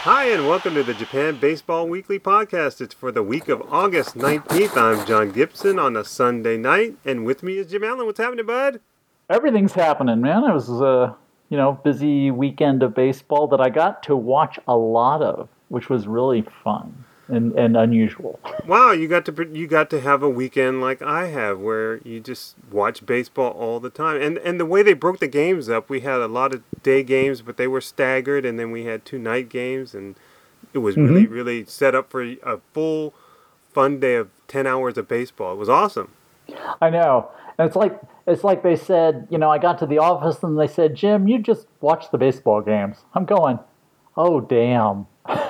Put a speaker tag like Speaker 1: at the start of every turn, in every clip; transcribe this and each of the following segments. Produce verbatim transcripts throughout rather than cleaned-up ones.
Speaker 1: Hi, and welcome to the Japan Baseball Weekly Podcast. It's for the week of August nineteenth. I'm John Gibson on a Sunday night, and with me is Jim Allen. What's happening, bud?
Speaker 2: Everything's happening, man. It was a you know busy weekend of baseball that I got to watch a lot of, which was really fun and, and unusual.
Speaker 1: Wow, you got to you got to have a weekend like I have, where you just watch baseball all the time. And and the way they broke the games up, we had a lot of day games, but they were staggered, and then we had two night games, and it was mm-hmm. really, really set up for a full, fun day of ten hours of baseball. It was awesome.
Speaker 2: I know. And it's like it's like they said, you know, I got to the office and they said, Jim, you just watch the baseball games. I'm going, oh, damn.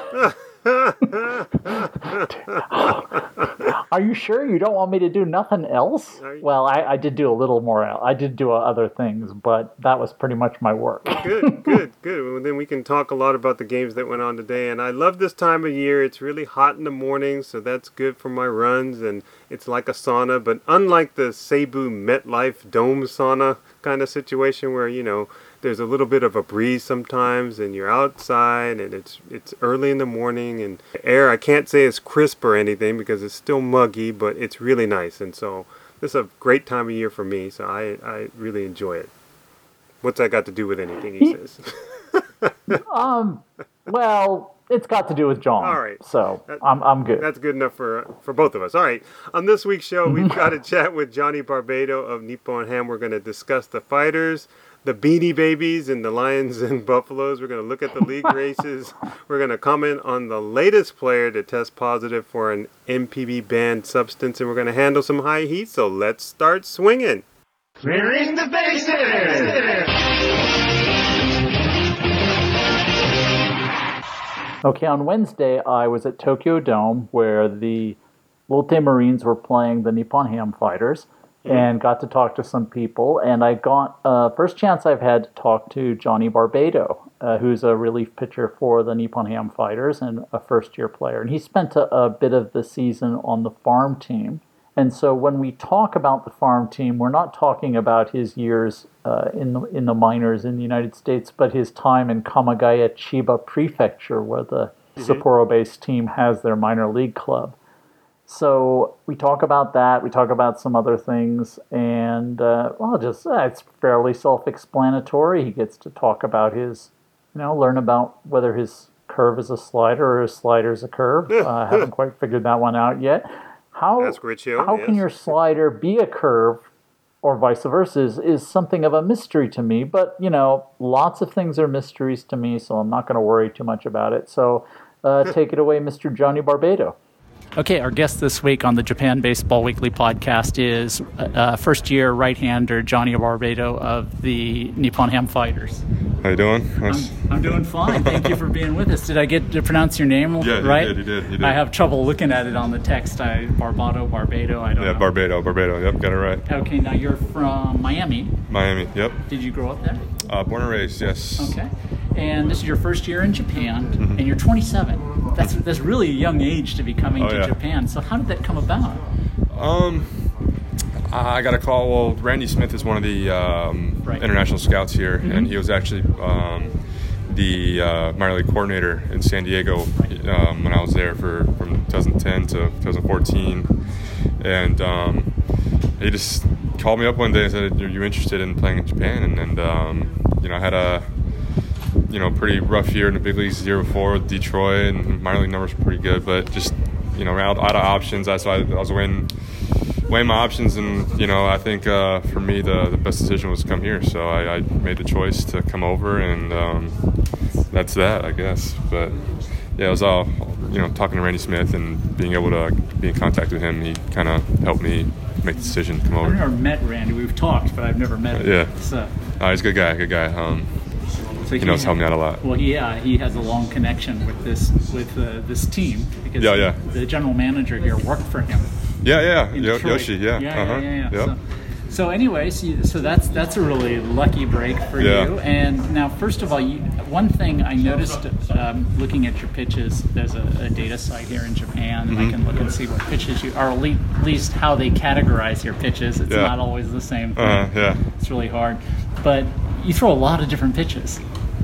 Speaker 2: Are you sure you don't want me to do nothing else? Well, I, I did do a little more. I did do other things, but that was pretty much my work.
Speaker 1: Good, good, good. Well, then we can talk a lot about the games that went on today. And I love this time of year. It's really hot in the morning, so that's good for my runs. And it's like a sauna, but unlike the Seibu MetLife Dome sauna kind of situation where, you know, there's a little bit of a breeze sometimes, and you're outside, and it's it's early in the morning, and the air, I can't say it's crisp or anything because it's still muggy, but it's really nice. And so this is a great time of year for me, so I, I really enjoy it. What's that got to do with anything, he says?
Speaker 2: um, well, it's got to do with John.
Speaker 1: All right.
Speaker 2: So
Speaker 1: that,
Speaker 2: I'm I'm good.
Speaker 1: That's good enough for for both of us. All right. On this week's show, we've got a chat with Johnny Barbado of Nippon Ham. We're going to discuss the fighters, the Beanie Babies, and the Lions and Buffaloes. We're going to look at the league races. We're going to comment on the latest player to test positive for an M P B banned substance, and we're going to handle some high heat. So let's start swinging.
Speaker 3: Clearing the bases!
Speaker 2: Okay, on Wednesday, I was at Tokyo Dome where the Lotte Marines were playing the Nippon Ham Fighters. And got to talk to some people, and I got uh, first chance I've had to talk to Johnny Barbado, uh, who's a relief pitcher for the Nippon Ham Fighters and a first-year player. And he spent a, a bit of the season on the farm team. And so when we talk about the farm team, we're not talking about his years uh, in the in the minors in the United States, but his time in Kamagaya, Chiba Prefecture, where the mm-hmm. Sapporo-based team has their minor league club. So we talk about that, we talk about some other things, and, uh, well, just, uh, it's fairly self-explanatory. He gets to talk about his, you know, learn about whether his curve is a slider or his slider is a curve. I uh, haven't quite figured that one out yet. How,
Speaker 1: Ask Rich Hill,
Speaker 2: how
Speaker 1: yes.
Speaker 2: can your slider be a curve or vice versa is, is something of a mystery to me, but, you know, lots of things are mysteries to me, so I'm not going to worry too much about it. So uh, take it away, Mister Johnny Barbado.
Speaker 4: Okay, our guest this week on the Japan Baseball Weekly Podcast is uh, first-year right-hander Johnny Barbado of the Nippon Ham Fighters.
Speaker 5: How you doing? Nice.
Speaker 4: I'm, I'm doing fine. Thank you for being with us. Did I get to pronounce your name
Speaker 5: yeah,
Speaker 4: right?
Speaker 5: Yeah, you did, you did, you did.
Speaker 4: I have trouble looking at it on the text. I Barbado, Barbado, I don't
Speaker 5: yeah,
Speaker 4: know.
Speaker 5: Yeah, Barbado, Barbado. Yep, got it right.
Speaker 4: Okay, now you're from Miami.
Speaker 5: Miami, yep.
Speaker 4: Did you grow up there?
Speaker 5: Uh, born and raised, yes.
Speaker 4: Okay. And this is your first year in Japan, mm-hmm. and you're twenty-seven. That's that's really a young age to be coming
Speaker 5: oh,
Speaker 4: to
Speaker 5: yeah.
Speaker 4: Japan. So how did that come about?
Speaker 5: Um, I got a call. Well, Randy Smith is one of the um, right. international scouts here, mm-hmm. and he was actually um, the uh, minor league coordinator in San Diego um, when I was there for from twenty ten to twenty fourteen. And um, he just called me up one day and said, "Are you interested in playing in Japan?" And, and um, you know, I had a you know, pretty rough year in the big leagues the year before with Detroit, and minor league numbers were pretty good, but just, you know, out, out of options. That's why I, I was weighing, weighing my options, and, you know, I think uh, for me the, the best decision was to come here. So I, I made the choice to come over, and um, that's that, I guess. But, yeah, it was all, you know, talking to Randy Smith and being able to be in contact with him, he kind of helped me make the decision to come over.
Speaker 4: I've never met Randy. We've talked, but I've never met him.
Speaker 5: Yeah.
Speaker 4: So.
Speaker 5: Uh, he's a good guy, good guy. Um,
Speaker 4: So
Speaker 5: he knows helped me out a lot.
Speaker 4: Well, yeah, he has a long connection with this with uh, this team because
Speaker 5: yeah, yeah.
Speaker 4: the general manager here worked for him.
Speaker 5: Yeah, yeah,
Speaker 4: in
Speaker 5: Yo-
Speaker 4: Detroit.
Speaker 5: Yoshi, yeah,
Speaker 4: yeah,
Speaker 5: uh-huh.
Speaker 4: yeah, yeah. yeah.
Speaker 5: Yep.
Speaker 4: So, so anyway, so, so that's that's a really lucky break for
Speaker 5: yeah.
Speaker 4: you. And now, first of all, you, one thing I noticed um, looking at your pitches, there's a, a data site here in Japan, and mm-hmm. I can look and see what pitches you, or at least how they categorize your pitches. It's
Speaker 5: yeah.
Speaker 4: not always the same thing.
Speaker 5: Uh-huh, yeah.
Speaker 4: It's really hard, but you throw a lot of different pitches.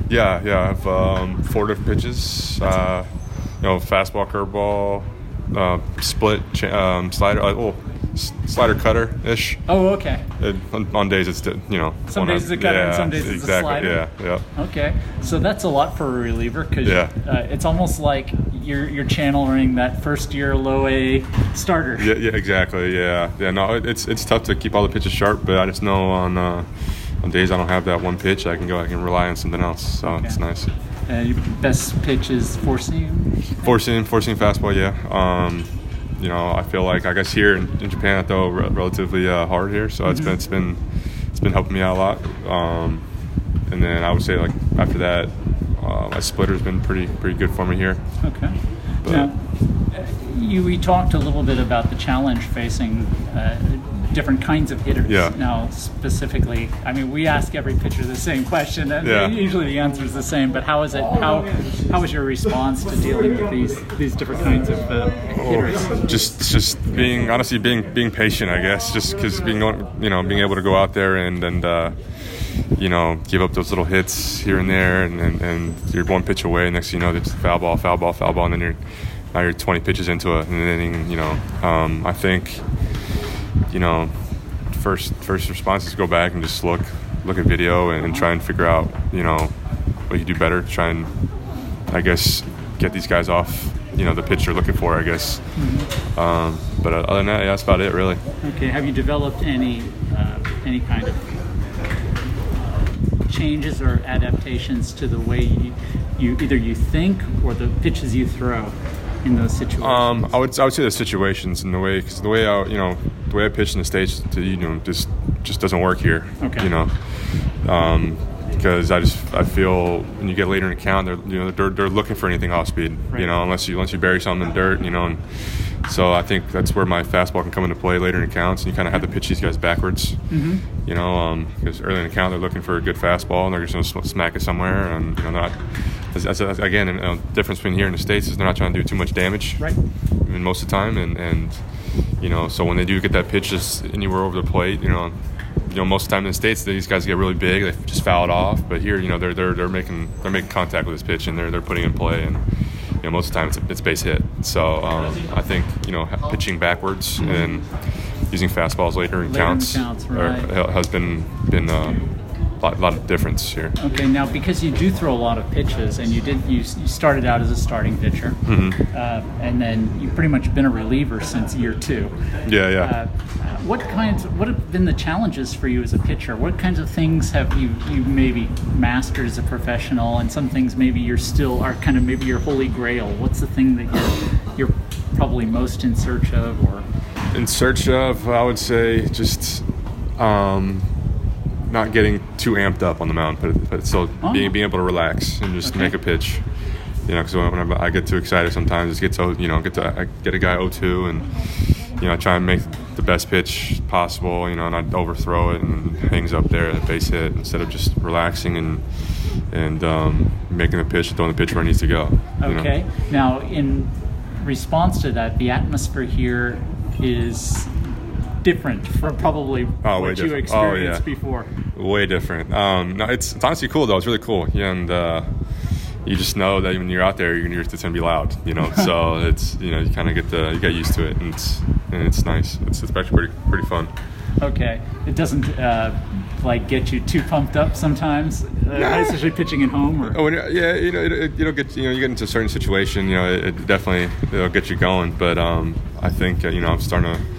Speaker 5: Yeah, yeah. I have um, four different pitches. Uh, you know, fastball, curveball, uh, split, ch- um, slider, uh, oh, s- slider cutter ish.
Speaker 4: Oh, okay.
Speaker 5: It, on, on days it's you know.
Speaker 4: Some
Speaker 5: one
Speaker 4: days it's a cutter
Speaker 5: yeah,
Speaker 4: and some days it's
Speaker 5: exactly,
Speaker 4: a slider.
Speaker 5: Yeah, yeah.
Speaker 4: Okay, so that's a lot for a reliever because
Speaker 5: Yeah.
Speaker 4: uh, it's almost like you're you're channeling that first year low A starter.
Speaker 5: Yeah, yeah, exactly. Yeah, yeah. No, it, it's it's tough to keep all the pitches sharp, but I just know on uh, on days I don't have that one pitch, I can go, I can rely on something else. So
Speaker 4: Okay.
Speaker 5: it's nice.
Speaker 4: Uh, your best pitch is four seam.
Speaker 5: Four seam, four seam fastball. Yeah. Um, you know, I feel like I guess here in, in Japan I throw re- relatively uh, hard here, so it's been it's been it's been helping me out a lot. Um, and then I would say like after that, uh, my splitter's been pretty pretty good for me here.
Speaker 4: Okay.
Speaker 5: But-
Speaker 4: Now, uh, you we talked a little bit about the challenge facing uh, different kinds of hitters.
Speaker 5: Yeah.
Speaker 4: Now, specifically, I mean, we ask every pitcher the same question, and
Speaker 5: Yeah.
Speaker 4: usually the answer is the same. But how is it? How how was your response to dealing with these these different kinds of uh, hitters?
Speaker 5: Just, just being honestly being being patient, I guess. Just because being, you know, being able to go out there and and uh, you know, give up those little hits here and there, and, and, and you're one pitch away. Next thing you know, it's foul ball, foul ball, foul ball, and then you're now you're twenty pitches into it, and then you know, um, I think, you know, first first response is go back and just look look at video and, and try and figure out, you know, what you do better. Try and, I guess, get these guys off, you know, the pitch you're looking for, I guess. Mm-hmm. Um, but other than that, yeah, that's about it, really.
Speaker 4: Okay. Have you developed any uh, any kind of changes or adaptations to the way you, you either you think or the pitches you throw in those situations?
Speaker 5: Um, I would I would say the situations and the way, because the way I you know the way I pitch in the States, to, you know, just just doesn't work here.
Speaker 4: Okay.
Speaker 5: You know, um, because I just I feel when you get later in the count, they're you know they're they're looking for anything off speed.
Speaker 4: Right.
Speaker 5: You know, unless you unless you bury something in dirt. You know, and so I think that's where my fastball can come into play later in the counts, and you kind of have to pitch these guys backwards. Mm-hmm. You know, because um, early in the count they're looking for a good fastball, and they're just going to smack it somewhere, and you know not. That's, that's, again, you know, the difference between here and the States is they're not trying to do too much damage.
Speaker 4: Right.
Speaker 5: I mean, most of the time, and, and you know, so when they do get that pitch just anywhere over the plate, you know, you know, most of the time in the States, these guys get really big, they just foul it off. But here, you know, they're they're they're making they're making contact with this pitch, and they're they're putting it in play, and you know, most of the time it's a, it's base hit. So um, I think, you know, pitching backwards and using fastballs later in
Speaker 4: Later in
Speaker 5: counts,
Speaker 4: counts,
Speaker 5: are-
Speaker 4: right.
Speaker 5: has been been a lot, lot of difference here.
Speaker 4: Okay, now because you do throw a lot of pitches, and you did you, you started out as a starting pitcher,
Speaker 5: Mm-hmm.
Speaker 4: uh, and then you've pretty much been a reliever since year two.
Speaker 5: Yeah, yeah.
Speaker 4: Uh, what kinds? What have been the challenges for you as a pitcher? What kinds of things have you you maybe mastered as a professional, and some things maybe you're still are kind of maybe your holy grail? What's the thing that you're you're probably most in search of, or
Speaker 5: In search of, I would say, just um, not getting too amped up on the mound, but, but still
Speaker 4: Oh.
Speaker 5: being, being able to relax and just
Speaker 4: Okay.
Speaker 5: make a pitch. You know, because when I get too excited, sometimes it gets to, you know, get to I get a guy oh two, and you know, I try and make the best pitch possible. You know, not overthrow it and hangs up there at a base hit instead of just relaxing and and um, making the pitch, throwing the pitch where it needs to go. you know.
Speaker 4: okay? Now, in response to that, the atmosphere here is different from probably
Speaker 5: Oh, way
Speaker 4: what you
Speaker 5: different. Oh,
Speaker 4: experienced
Speaker 5: yeah.
Speaker 4: before.
Speaker 5: Way different. Um, no, it's, it's honestly cool though. It's really cool, yeah, and uh, you just know that when you're out there, you're, it's going to be loud. You know, so it's you know you kind of get the you get used to it, and it's and it's nice. It's, it's actually pretty pretty fun.
Speaker 4: Okay, it doesn't uh, like get you too pumped up sometimes, uh, especially pitching at home. Or
Speaker 5: Oh, when you're- yeah, you know, it, it, you don't get you know you get into a certain situation, you know, it, it definitely it'll get you going. But um, I think uh, you know I'm starting to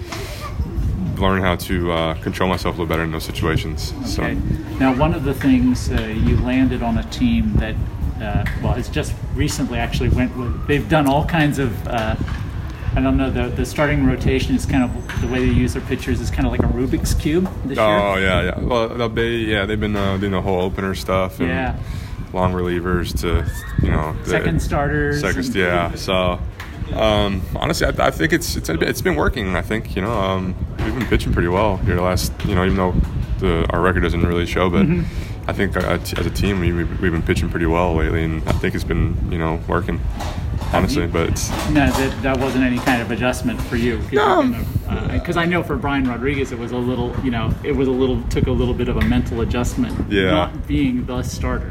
Speaker 5: learn how to uh, control myself a little better in those situations. So.
Speaker 4: Okay. Now, one of the things uh, you landed on a team that, uh, well, it's just recently actually went with. They've done all kinds of. Uh, I don't know. The the starting rotation is kind of the way they use their pitchers is kind of like a Rubik's cube this
Speaker 5: Oh
Speaker 4: year.
Speaker 5: yeah, yeah. Well, they yeah they've been uh, doing the whole opener stuff and
Speaker 4: Yeah.
Speaker 5: long relievers to you know the,
Speaker 4: Second starters.
Speaker 5: Second,
Speaker 4: and-
Speaker 5: yeah. So um, honestly, I, I think it's it's it's been working. I think you know um, we've been pitching pretty well here the last you know even though the, our record doesn't really show, but
Speaker 4: Mm-hmm.
Speaker 5: I think uh, as a team we we've been pitching pretty well lately, and I think it's been you know working. Honestly, but it's,
Speaker 4: No, that, that wasn't any kind of adjustment for you.
Speaker 5: No.
Speaker 4: Because I know for Brian Rodriguez, it was a little, you know, it was a little, took a little bit of a mental adjustment.
Speaker 5: Yeah.
Speaker 4: Not being the starter.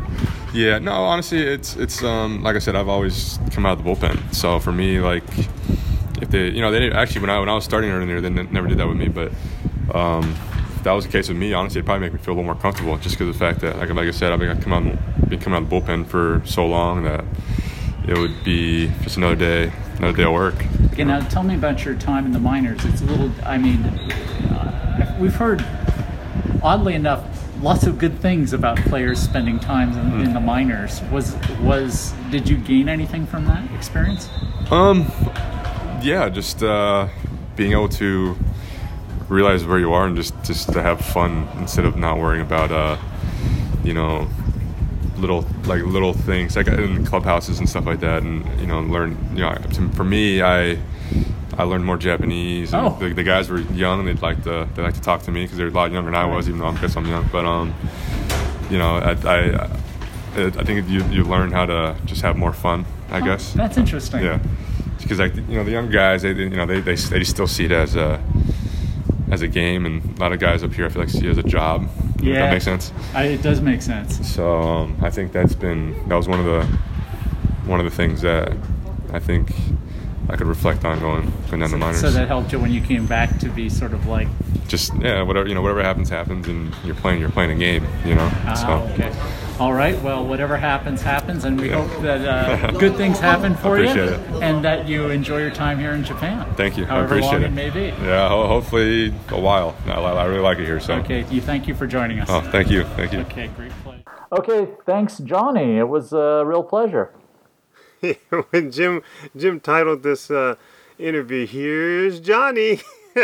Speaker 5: Yeah, no, honestly, it's it's um like I said, I've always come out of the bullpen. So for me, like if they, you know, they didn't, actually when I when I was starting earlier, they n- never did that with me. But um, if that was the case with me, honestly, it'd probably make me feel a little more comfortable, just because of the fact that, like like I said, I've been come out, been coming out of the bullpen for so long that it would be just another day, another day of work.
Speaker 4: Okay, now tell me about your time in the minors. It's a little, I mean, uh, we've heard, oddly enough, lots of good things about players spending time in, mm. in the minors. Was was did you gain anything from that experience?
Speaker 5: Um, yeah, just uh, being able to realize where you are and just, just to have fun instead of not worrying about uh, you know, little like little things like in clubhouses and stuff like that, and you know, learn. You know, for me, I. I learned more Japanese. And
Speaker 4: oh.
Speaker 5: the, the guys were young, and they'd like to they like to talk to me because they're a lot younger than I was, even though I guess I'm young. But um, you know, I I, I think you you learn how to just have more fun. I
Speaker 4: oh,
Speaker 5: guess
Speaker 4: that's interesting.
Speaker 5: Yeah, because like you know the young guys, they you know they they they still see it as a as a game, and a lot of guys up here I feel like see it as a job.
Speaker 4: Yeah,
Speaker 5: if that makes sense.
Speaker 4: I, it does make sense.
Speaker 5: So um, I think that's been that was one of the one of the things that I think I could reflect on going, going down
Speaker 4: so,
Speaker 5: the minors.
Speaker 4: So that helped you when you came back to be sort of like
Speaker 5: just yeah, whatever you know, whatever happens happens, and you're playing you're playing a game, you know.
Speaker 4: Ah,
Speaker 5: so.
Speaker 4: Okay. All right. Well, whatever happens happens, and we yeah. hope that uh, good things happen for you,
Speaker 5: it.
Speaker 4: and that you enjoy your time here in Japan.
Speaker 5: Thank you.
Speaker 4: However
Speaker 5: I appreciate
Speaker 4: long
Speaker 5: it.
Speaker 4: it may be.
Speaker 5: Yeah. Ho- hopefully a while. I, I really like it here. So.
Speaker 4: Okay. You. Thank you for joining us.
Speaker 5: Oh, thank you. Thank you.
Speaker 4: Okay. Great play.
Speaker 2: Okay. Thanks, Johnny. It was a real pleasure.
Speaker 1: When Jim Jim titled this uh, interview, "Here's Johnny,"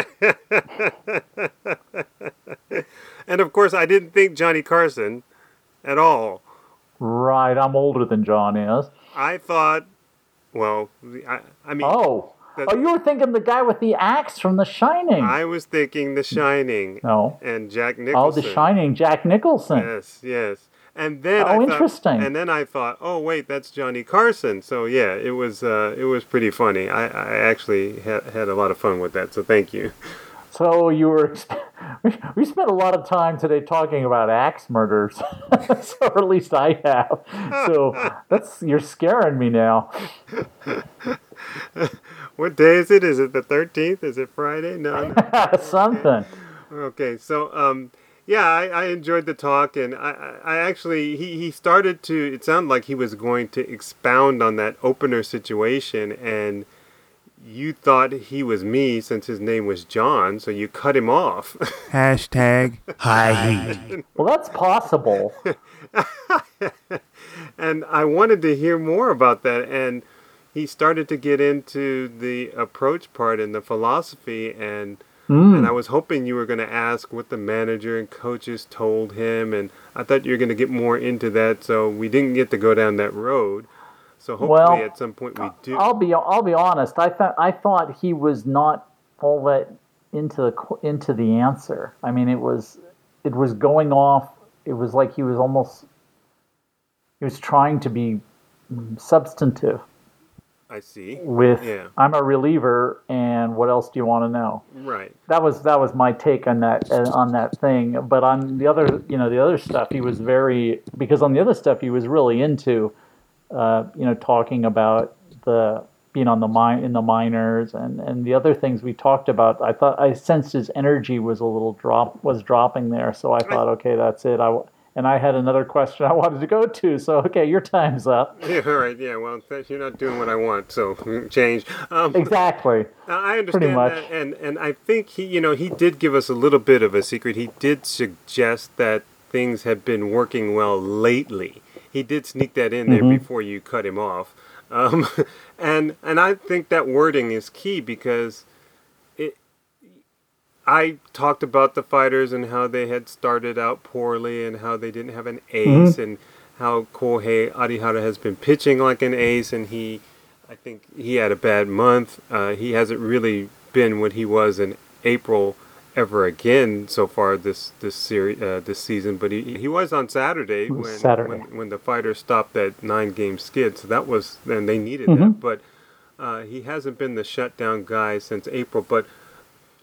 Speaker 1: and of course I didn't think Johnny Carson at all.
Speaker 2: Right, I'm older than John is.
Speaker 1: I thought, well, I, I mean,
Speaker 2: oh, oh, you were thinking the guy with the axe from The Shining.
Speaker 1: I was thinking The Shining.
Speaker 2: No,
Speaker 1: and Jack Nicholson.
Speaker 2: Oh, The Shining, Jack Nicholson.
Speaker 1: Yes, yes. And then
Speaker 2: oh,
Speaker 1: I thought,
Speaker 2: interesting.
Speaker 1: And then I thought, oh wait, that's Johnny Carson. So yeah, it was uh, it was pretty funny. I, I actually had had a lot of fun with that. So thank you.
Speaker 2: So you were we spent a lot of time today talking about axe murders, so or at least I have. So that's you're scaring me now.
Speaker 1: What day is it? Is it the thirteenth? Is it Friday? No, no.
Speaker 2: Something.
Speaker 1: Okay, so um. Yeah, I, I enjoyed the talk, and I, I actually, he, he started to, it sounded like he was going to expound on that opener situation, and you thought he was me since his name was John, so you cut him off.
Speaker 6: Hashtag high heat.
Speaker 2: Well, that's possible.
Speaker 1: And I wanted to hear more about that, and he started to get into the approach part and the philosophy, and Mm. And I was hoping you were going to ask what the manager and coaches told him, and I thought you were going to get more into that, so we didn't get to go down that road. So hopefully
Speaker 2: well,
Speaker 1: at some point we do.
Speaker 2: I'll be I'll be honest. I thought I thought he was not all that into the into the answer. I mean, it was it was going off. It was like he was almost he was trying to be substantive.
Speaker 1: I see.
Speaker 2: With
Speaker 1: yeah.
Speaker 2: I'm a reliever, and what else do you want to know?
Speaker 1: Right.
Speaker 2: That was that was my take on that uh, on that thing. But on the other, you know, the other stuff, he was very because on the other stuff he was really into, uh, you know, talking about the being on the mine in the minors and, and the other things we talked about. I thought I sensed his energy was a little drop was dropping there. So I thought, okay, that's it. I. And I had another question I wanted to go to, so okay, your time's up.
Speaker 1: Yeah, all right, yeah, well, you're not doing what I want, so change. Um,
Speaker 2: exactly.
Speaker 1: I understand that, and, and I think he, you know, he did give us a little bit of a secret. He did suggest that things have been working well lately. He did sneak that in there mm-hmm. before you cut him off. Um, and and I think that wording is key because I talked about the fighters and how they had started out poorly and how they didn't have an ace mm-hmm. and how Kohei Arihara has been pitching like an ace, and he, I think he had a bad month. Uh, he hasn't really been what he was in April ever again so far this this series uh, this season. But he he was on Saturday when
Speaker 2: Saturday.
Speaker 1: when when the fighters stopped that nine game skid. So that was then they needed
Speaker 2: mm-hmm.
Speaker 1: that. But uh, he hasn't been the shutdown guy since April. But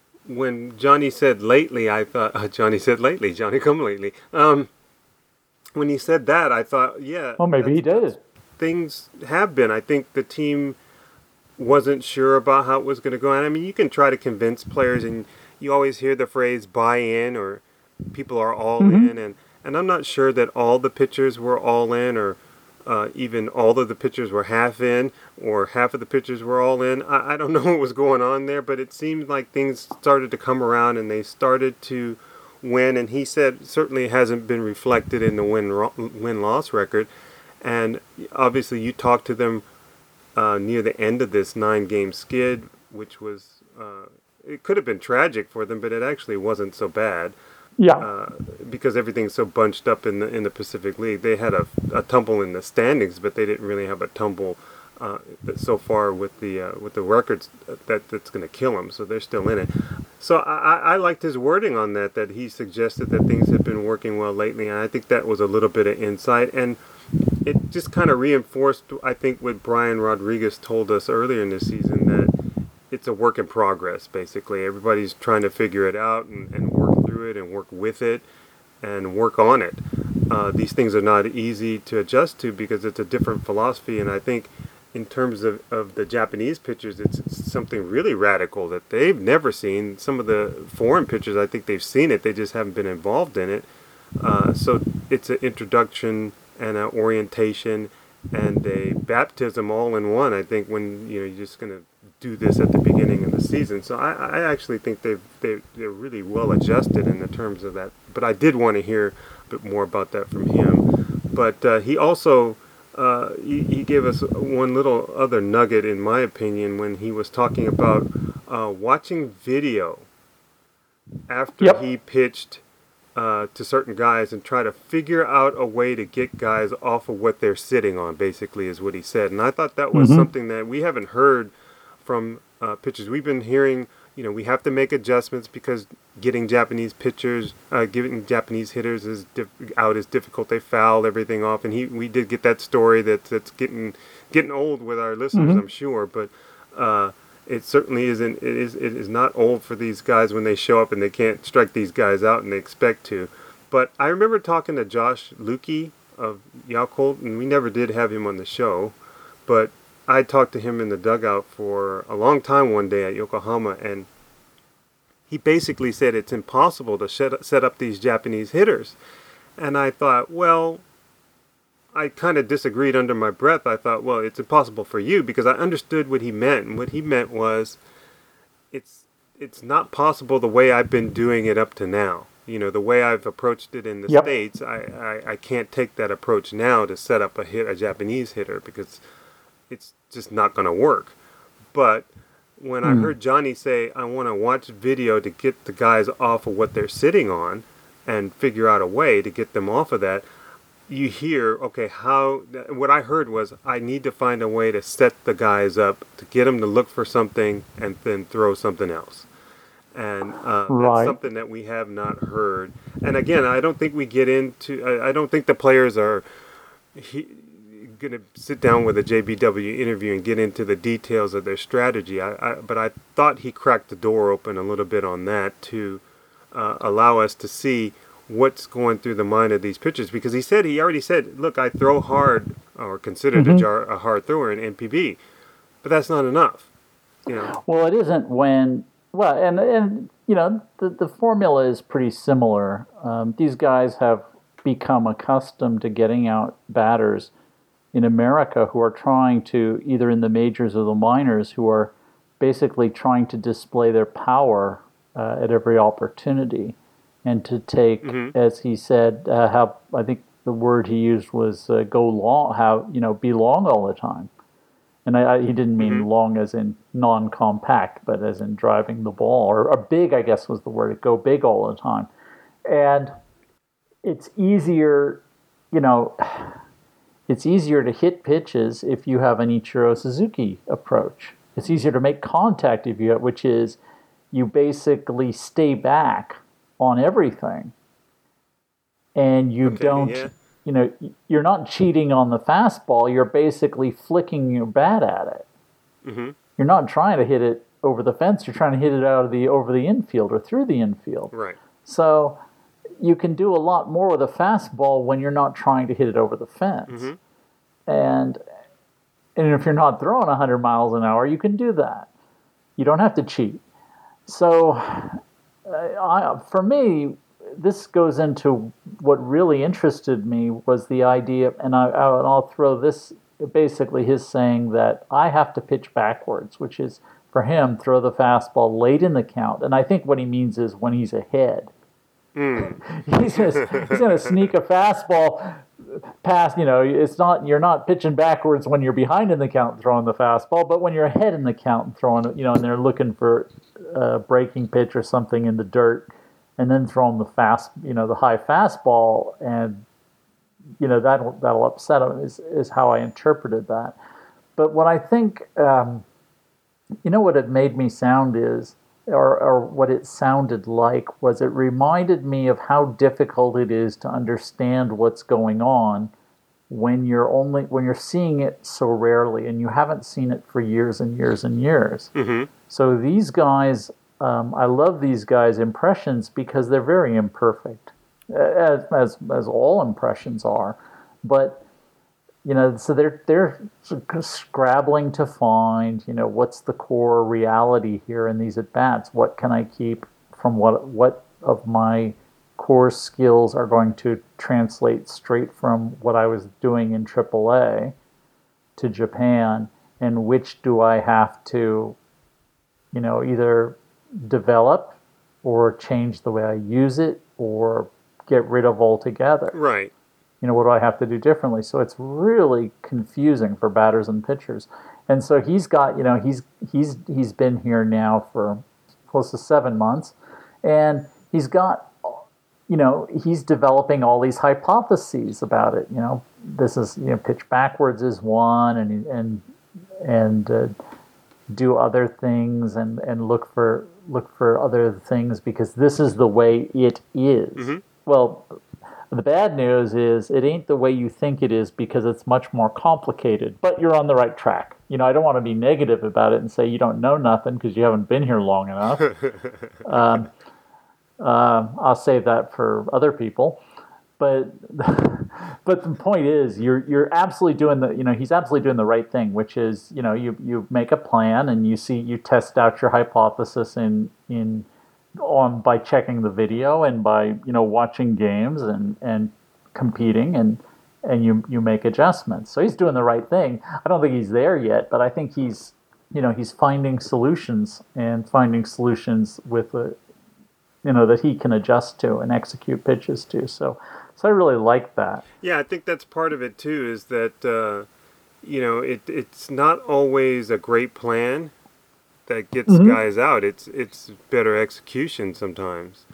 Speaker 1: when Johnny said lately, I thought, uh, Johnny said lately, Johnny come lately. Um, when he said that, I thought, yeah.
Speaker 2: Well, maybe he
Speaker 1: that's-
Speaker 2: did.
Speaker 1: Things have been. I think the team wasn't sure about how it was going to go. And I mean, you can try to convince players, and you always hear the phrase "buy in" or "people are all
Speaker 2: Mm-hmm.
Speaker 1: in," and and I'm not sure that all the pitchers were all in, or uh, even all of the pitchers were half in, or half of the pitchers were all in. I, I don't know what was going on there, but it seemed like things started to come around, and they started to win. And he said certainly hasn't been reflected in the win win loss record. And obviously, you talked to them uh, near the end of this nine-game skid, which was uh, it could have been tragic for them, but it actually wasn't so bad
Speaker 2: Yeah.
Speaker 1: uh, because everything's so bunched up in the in the Pacific League. They had a, a tumble in the standings, but they didn't really have a tumble uh, so far with the uh, with the records that that's going to kill them. So they're still in it. So I, I liked his wording on that. That he suggested that things have been working well lately, and I think that was a little bit of insight. And it just kind of reinforced, I think, what Brian Rodriguez told us earlier in the season, that it's a work in progress, basically. Everybody's trying to figure it out and, and work through it and work with it and work on it. Uh, these things are not easy to adjust to because it's a different philosophy, and I think in terms of, of the Japanese pitchers, it's, it's something really radical that they've never seen. Some of the foreign pitchers, I think they've seen it, they just haven't been involved in it. Uh, so it's an introduction and an orientation and a baptism all in one. I think when you know you're just going to do this at the beginning of the season. So I, I actually think they've they they're really well adjusted in the terms of that. But I did want to hear a bit more about that from him. But uh, he also uh, he, he gave us one little other nugget, in my opinion, when he was talking about uh, watching video after
Speaker 2: Yep.
Speaker 1: he pitched Uh, to certain guys and try to figure out a way to get guys off of what they're sitting on, basically, is what he said. And I thought that was
Speaker 2: Mhm.
Speaker 1: something that we haven't heard from uh, pitchers. We've been hearing, you know, we have to make adjustments because getting Japanese pitchers, uh, getting Japanese hitters is diff- out is difficult. They foul everything off. And he, we did get that story that, that's getting getting old with our listeners,
Speaker 2: Mhm.
Speaker 1: I'm sure. But uh, it certainly isn't. It is. It is not old for these guys when they show up and they can't strike these guys out and they expect to. But I remember talking to Josh Lukey of Yakult, and we never did have him on the show. But I talked to him in the dugout for a long time one day at Yokohama, and he basically said it's impossible to set set up these Japanese hitters. And I thought, well, I kind of disagreed under my breath. I thought, well, it's impossible for you, because I understood what he meant. And what he meant was it's it's not possible the way I've been doing it up to now. You know, the way I've approached it in the
Speaker 2: Yep.
Speaker 1: States, I, I, I can't take that approach now to set up a hit a Japanese hitter, because it's just not going to work. But when I heard Johnny say, I want to watch video to get the guys off of what they're sitting on and figure out a way to get them off of that, you hear, okay, how, what I heard was, I need to find a way to set the guys up, to get them to look for something and then throw something else. And uh,
Speaker 2: Right.
Speaker 1: that's something that we have not heard. And again, I don't think we get into, I, I don't think the players are he, going to sit down with a J B W interview and get into the details of their strategy. I, I, but I thought he cracked the door open a little bit on that to uh, allow us to see what's going through the mind of these pitchers, because he said he already said, look, I throw hard, or considered
Speaker 2: Mhm.
Speaker 1: a, jar, a hard thrower in N P B, but that's not enough. You know,
Speaker 2: Well, it isn't when, well, and, and you know, the, the formula is pretty similar. Um, these guys have become accustomed to getting out batters in America who are trying to, either in the majors or the minors, who are basically trying to display their power uh, at every opportunity. And to take,
Speaker 1: Mhm.
Speaker 2: as he said, uh, how, I think the word he used was uh, go long, how, you know, be long all the time. And I, I, he didn't mean
Speaker 1: Mhm.
Speaker 2: long as in non-compact, but as in driving the ball, or, or big, I guess was the word, go big all the time. And it's easier, you know, it's easier to hit pitches if you have an Ichiro Suzuki approach. It's easier to make contact if you have, which is you basically stay back on everything. And you
Speaker 1: Okay,
Speaker 2: don't,
Speaker 1: yeah.
Speaker 2: you know, you're not cheating on the fastball. You're basically flicking your bat at it.
Speaker 1: hmm
Speaker 2: You're not trying to hit it over the fence. You're trying to hit it out of the over the infield or through the infield.
Speaker 1: right.
Speaker 2: So you can do a lot more with a fastball when you're not trying to hit it over the fence. Mm-hmm. And and if you're not throwing one hundred miles an hour, you can do that. You don't have to cheat. So, I, for me, this goes into what really interested me was the idea, and I, I'll throw this, basically his saying that I have to pitch backwards, which is, for him, throw the fastball late in the count. And I think what he means is when he's ahead. Mm. he's gonna, he's gonna sneak a fastball past, you know, it's not, you're not pitching backwards when you're behind in the count throwing the fastball, but when you're ahead in the count and throwing it, you know, and they're looking for a breaking pitch or something in the dirt, and then throwing the fast, you know, the high fastball, and, you know, that'll, that'll upset him, is, is how I interpreted that. But what I think, um, you know, what it made me sound is, Or, or what it sounded like was it reminded me of how difficult it is to understand what's going on when you're only when you're seeing it so rarely and you haven't seen it for years and years and years. Mm-hmm. So these guys, um, I love these guys' impressions because they're very imperfect, as as, as all impressions are, but. You know, so they're they're scrabbling to find, you know, what's the core reality here in these at bats? What can I keep from what what of my core skills are going to translate straight from what I was doing in triple A to Japan, and which do I have to, you know, either develop or change the way I use it or get rid of altogether.
Speaker 1: Right.
Speaker 2: You know, what do I have to do differently? So it's really confusing for batters and pitchers. And so he's got, you know, he's he's he's been here now for close to seven months, and he's got, you know, he's developing all these hypotheses about it. You know, this is, you know, pitch backwards is one, and and and uh, do other things, and, and look for look for other things because this is the way it is. Mm-hmm. Well. The bad news is it ain't the way you think it is because it's much more complicated, but you're on the right track. You know, I don't want to be negative about it and say you don't know nothing because you haven't been here long enough. um, uh, I'll save that for other people. But but the point is you're you're absolutely doing the, you know, he's absolutely doing the right thing, which is, you know, you, you make a plan and you see, you test out your hypothesis in in on by checking the video and by, you know, watching games and, and competing, and and you you make adjustments. So he's doing the right thing. I don't think he's there yet, but I think he's, you know, he's finding solutions and finding solutions with a, you know, that he can adjust to and execute pitches to. So so I really like that.
Speaker 1: Yeah, I think that's part of it too, is that uh, you know, it it's not always a great plan that gets mm-hmm. guys out. It's it's better execution sometimes.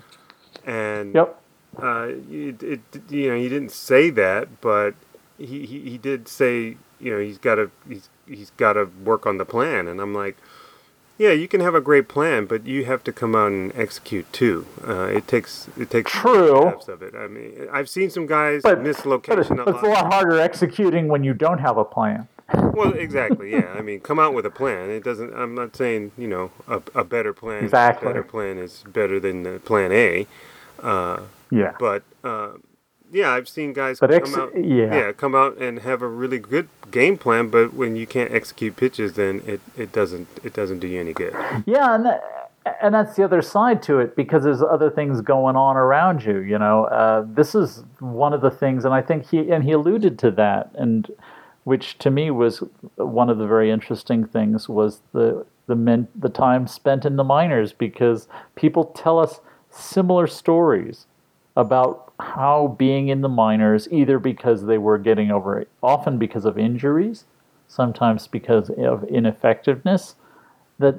Speaker 1: And
Speaker 2: yep.
Speaker 1: uh, it, it you know, he didn't say that, but he, he, he did say, you know, he's got to he's he's got to work on the plan. And I'm like, yeah, you can have a great plan, but you have to come out and execute too. Uh, it takes it takes
Speaker 2: true
Speaker 1: steps of it. I mean, I've seen some guys
Speaker 2: but,
Speaker 1: miss location.
Speaker 2: But it's, it's a lot harder executing when you don't have a plan.
Speaker 1: Well, exactly, yeah. I mean, come out with a plan. It doesn't. I'm not saying, you know, a, a better plan.
Speaker 2: Exactly.
Speaker 1: A better plan is better than the plan A. Uh,
Speaker 2: yeah.
Speaker 1: But uh, yeah, I've seen guys
Speaker 2: but
Speaker 1: come
Speaker 2: ex-
Speaker 1: out.
Speaker 2: Yeah.
Speaker 1: yeah, come out and have a really good game plan. But when you can't execute pitches, then it, it doesn't it doesn't do you any good.
Speaker 2: Yeah, and that, and that's the other side to it, because there's other things going on around you. You know, uh, this is one of the things, and I think he and he alluded to that, and. Which to me was one of the very interesting things, was the the men, the time spent in the minors, because people tell us similar stories about how being in the minors, either because they were getting over it, often because of injuries, sometimes because of ineffectiveness, that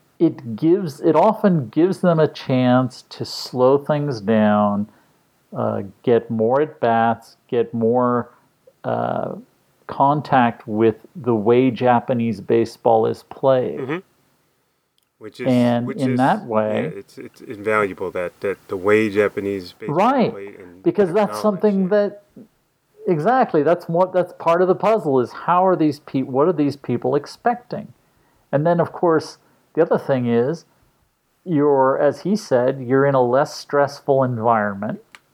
Speaker 2: it gives it often gives them a chance to slow things down, uh, get more at bats, get more. Uh, contact with the way Japanese baseball is played. Mm-hmm.
Speaker 1: Which is,
Speaker 2: and
Speaker 1: which
Speaker 2: in
Speaker 1: is,
Speaker 2: that way...
Speaker 1: Yeah, it's it's invaluable that, that the way Japanese baseball
Speaker 2: right,
Speaker 1: is played. And
Speaker 2: because that's something that... Exactly, that's what that's part of the puzzle, is how are these people, what are these people expecting? And then, of course, the other thing is, you're, as he said, you're in a less stressful environment.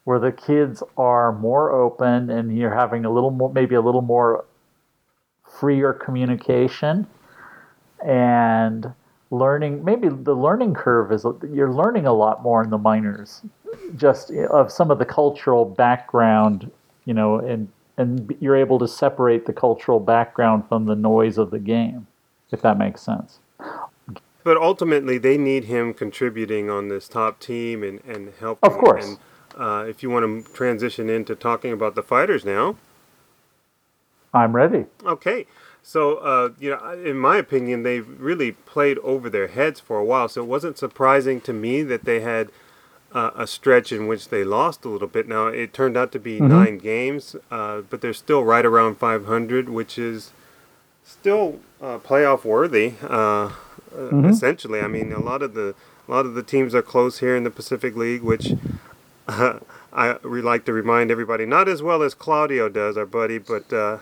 Speaker 2: where the kids are more open and you're having a little more, maybe a little more freer communication and learning. Maybe the learning curve is you're learning a lot more in the minors, just of some of the cultural background, you know, and and you're able to separate the cultural background from the noise of the game, if that makes sense.
Speaker 1: But ultimately, they need him contributing on this top team and, and helping.
Speaker 2: Of course.
Speaker 1: And uh, if you want to transition into talking about the fighters now.
Speaker 2: I'm ready.
Speaker 1: Okay. So, uh, you know, in my opinion, they've really played over their heads for a while. So it wasn't surprising to me that they had uh, a stretch in which they lost a little bit. Now, it turned out to be mm-hmm. nine games, uh, but they're still right around five hundred, which is still uh, playoff worthy. Uh, mm-hmm. Essentially, I mean, a lot of the a lot of the teams are close here in the Pacific League, which uh, I would like to remind everybody, not as well as Claudio does, our buddy, but. Uh,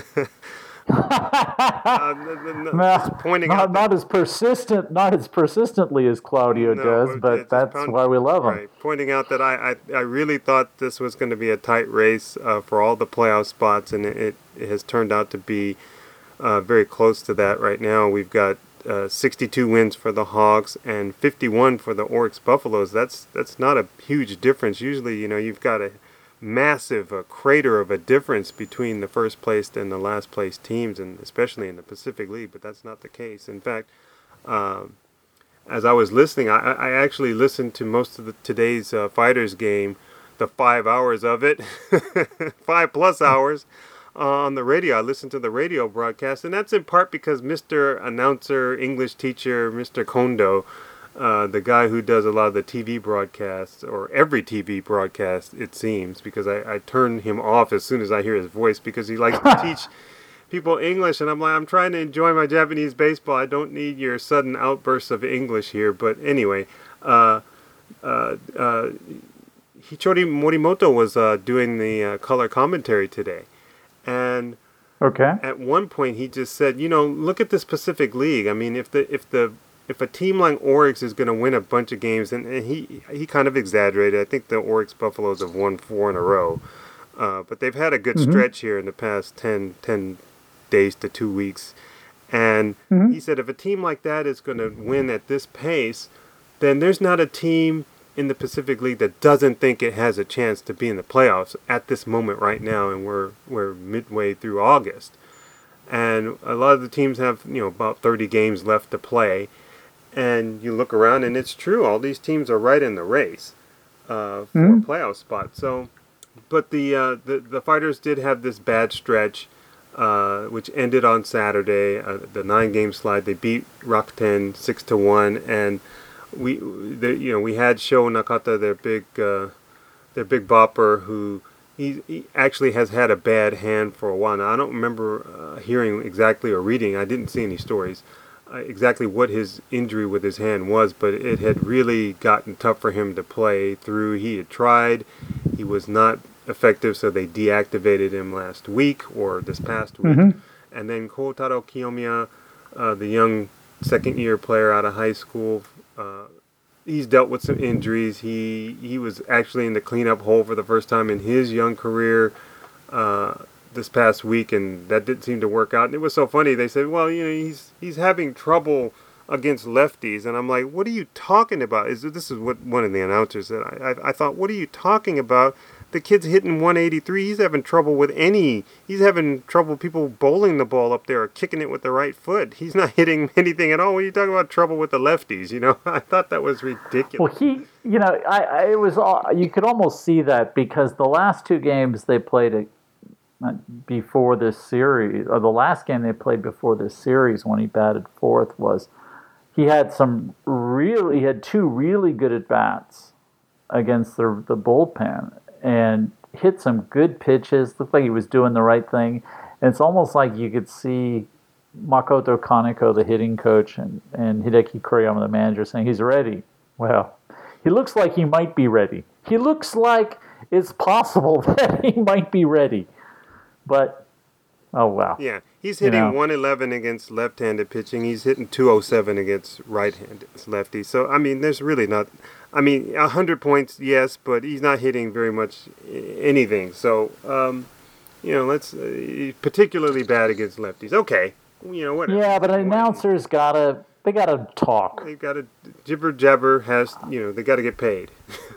Speaker 1: uh, n- n-
Speaker 2: no,
Speaker 1: pointing
Speaker 2: not,
Speaker 1: out
Speaker 2: not as persistent, not as persistently as Claudio
Speaker 1: no,
Speaker 2: does, but that's pound, why we love him.
Speaker 1: Right. Pointing out that I, I, I really thought this was going to be a tight race uh, for all the playoff spots, and it, it has turned out to be uh, very close to that right now. We've got uh, sixty-two wins for the Hawks and fifty-one for the Oryx Buffaloes. That's that's not a huge difference. Usually, you know, you've got a massive uh, crater of a difference between the first place and the last place teams, and especially in the Pacific League, but that's not the case. In fact, um, as I was listening, I, I actually listened to most of the, today's uh, Fighters game, the five hours of it, five plus hours uh, on the radio. I listened to the radio broadcast, and that's in part because Mister Announcer, English teacher, Mister Kondo, Uh, the guy who does a lot of the T V broadcasts, or every T V broadcast, it seems, because I, I turn him off as soon as I hear his voice, because he likes to teach people English, and I'm like, I'm trying to enjoy my Japanese baseball. I don't need your sudden outbursts of English here. But anyway, uh, uh, uh, Hichori Morimoto was uh, doing the uh, color commentary today, and
Speaker 2: okay.
Speaker 1: at one point he just said, you know, look at this Pacific League. I mean, if the if the If a team like Oryx is going to win a bunch of games, and, and he he kind of exaggerated. I think the Oryx Buffaloes have won four in a row, uh, but they've had a good mm-hmm. stretch here in the past ten, ten days to two weeks. And mm-hmm. he said if a team like that is going to win at this pace, then there's not a team in the Pacific League that doesn't think it has a chance to be in the playoffs at this moment right now, and we're we're midway through August. And a lot of the teams have, you know, about thirty games left to play. And you look around, and it's true. All these teams are right in the race uh, for mm-hmm. a playoff spot. So, but the, uh, the the fighters did have this bad stretch, uh, which ended on Saturday. Uh, the nine-game slide. They beat Rakuten six to one, and we, the, you know, we had Sho Nakata, their big, uh, their big bopper, who he, he actually has had a bad hand for a while now. I don't remember uh, hearing exactly or reading. I didn't see any stories. Uh, exactly what his injury with his hand was, but it had really gotten tough for him to play through. He had tried, he was not effective, so they deactivated him last week or this past week. Mm-hmm. And then Kotaro Kiyomiya, uh, the young second-year player out of high school, uh, he's dealt with some injuries. He he was actually in the cleanup hole for the first time in his young career. Uh, this past week, and that didn't seem to work out. And it was so funny. They said, well, you know, he's he's having trouble against lefties. And I'm like, what are you talking about? Is This is what one of the announcers said. I, I, I thought, what are you talking about? The kid's hitting one eighty-three. He's having trouble with any. He's having trouble people bowling the ball up there or kicking it with the right foot. He's not hitting anything at all. What are you talking about trouble with the lefties? You know, I thought that was ridiculous.
Speaker 2: Well, he, you know, I, I it was, you could almost see that because the last two games they played a before this series, or the last game they played before this series when he batted fourth, was he had some really, he had two really good at-bats against the the bullpen and hit some good pitches, looked like he was doing the right thing. And it's almost like you could see Makoto Kaneko, the hitting coach, and, and Hideki Kuriyama, the manager, saying he's ready. Well, he looks like he might be ready. He looks like it's possible that he might be ready. But Oh, wow.
Speaker 1: Yeah, he's
Speaker 2: You
Speaker 1: hitting
Speaker 2: know.
Speaker 1: one eleven against left-handed pitching. He's hitting two oh seven against right-handed lefties. So, I mean, there's really not... I mean, one hundred points, yes, but he's not hitting very much i- anything. So, um, you know, let's... Uh, particularly bad against lefties. Okay. You know, whatever.
Speaker 2: Yeah, but an announcer's gotta, they gotta talk.
Speaker 1: They got to... Jibber jabber has... You know, they got to get paid.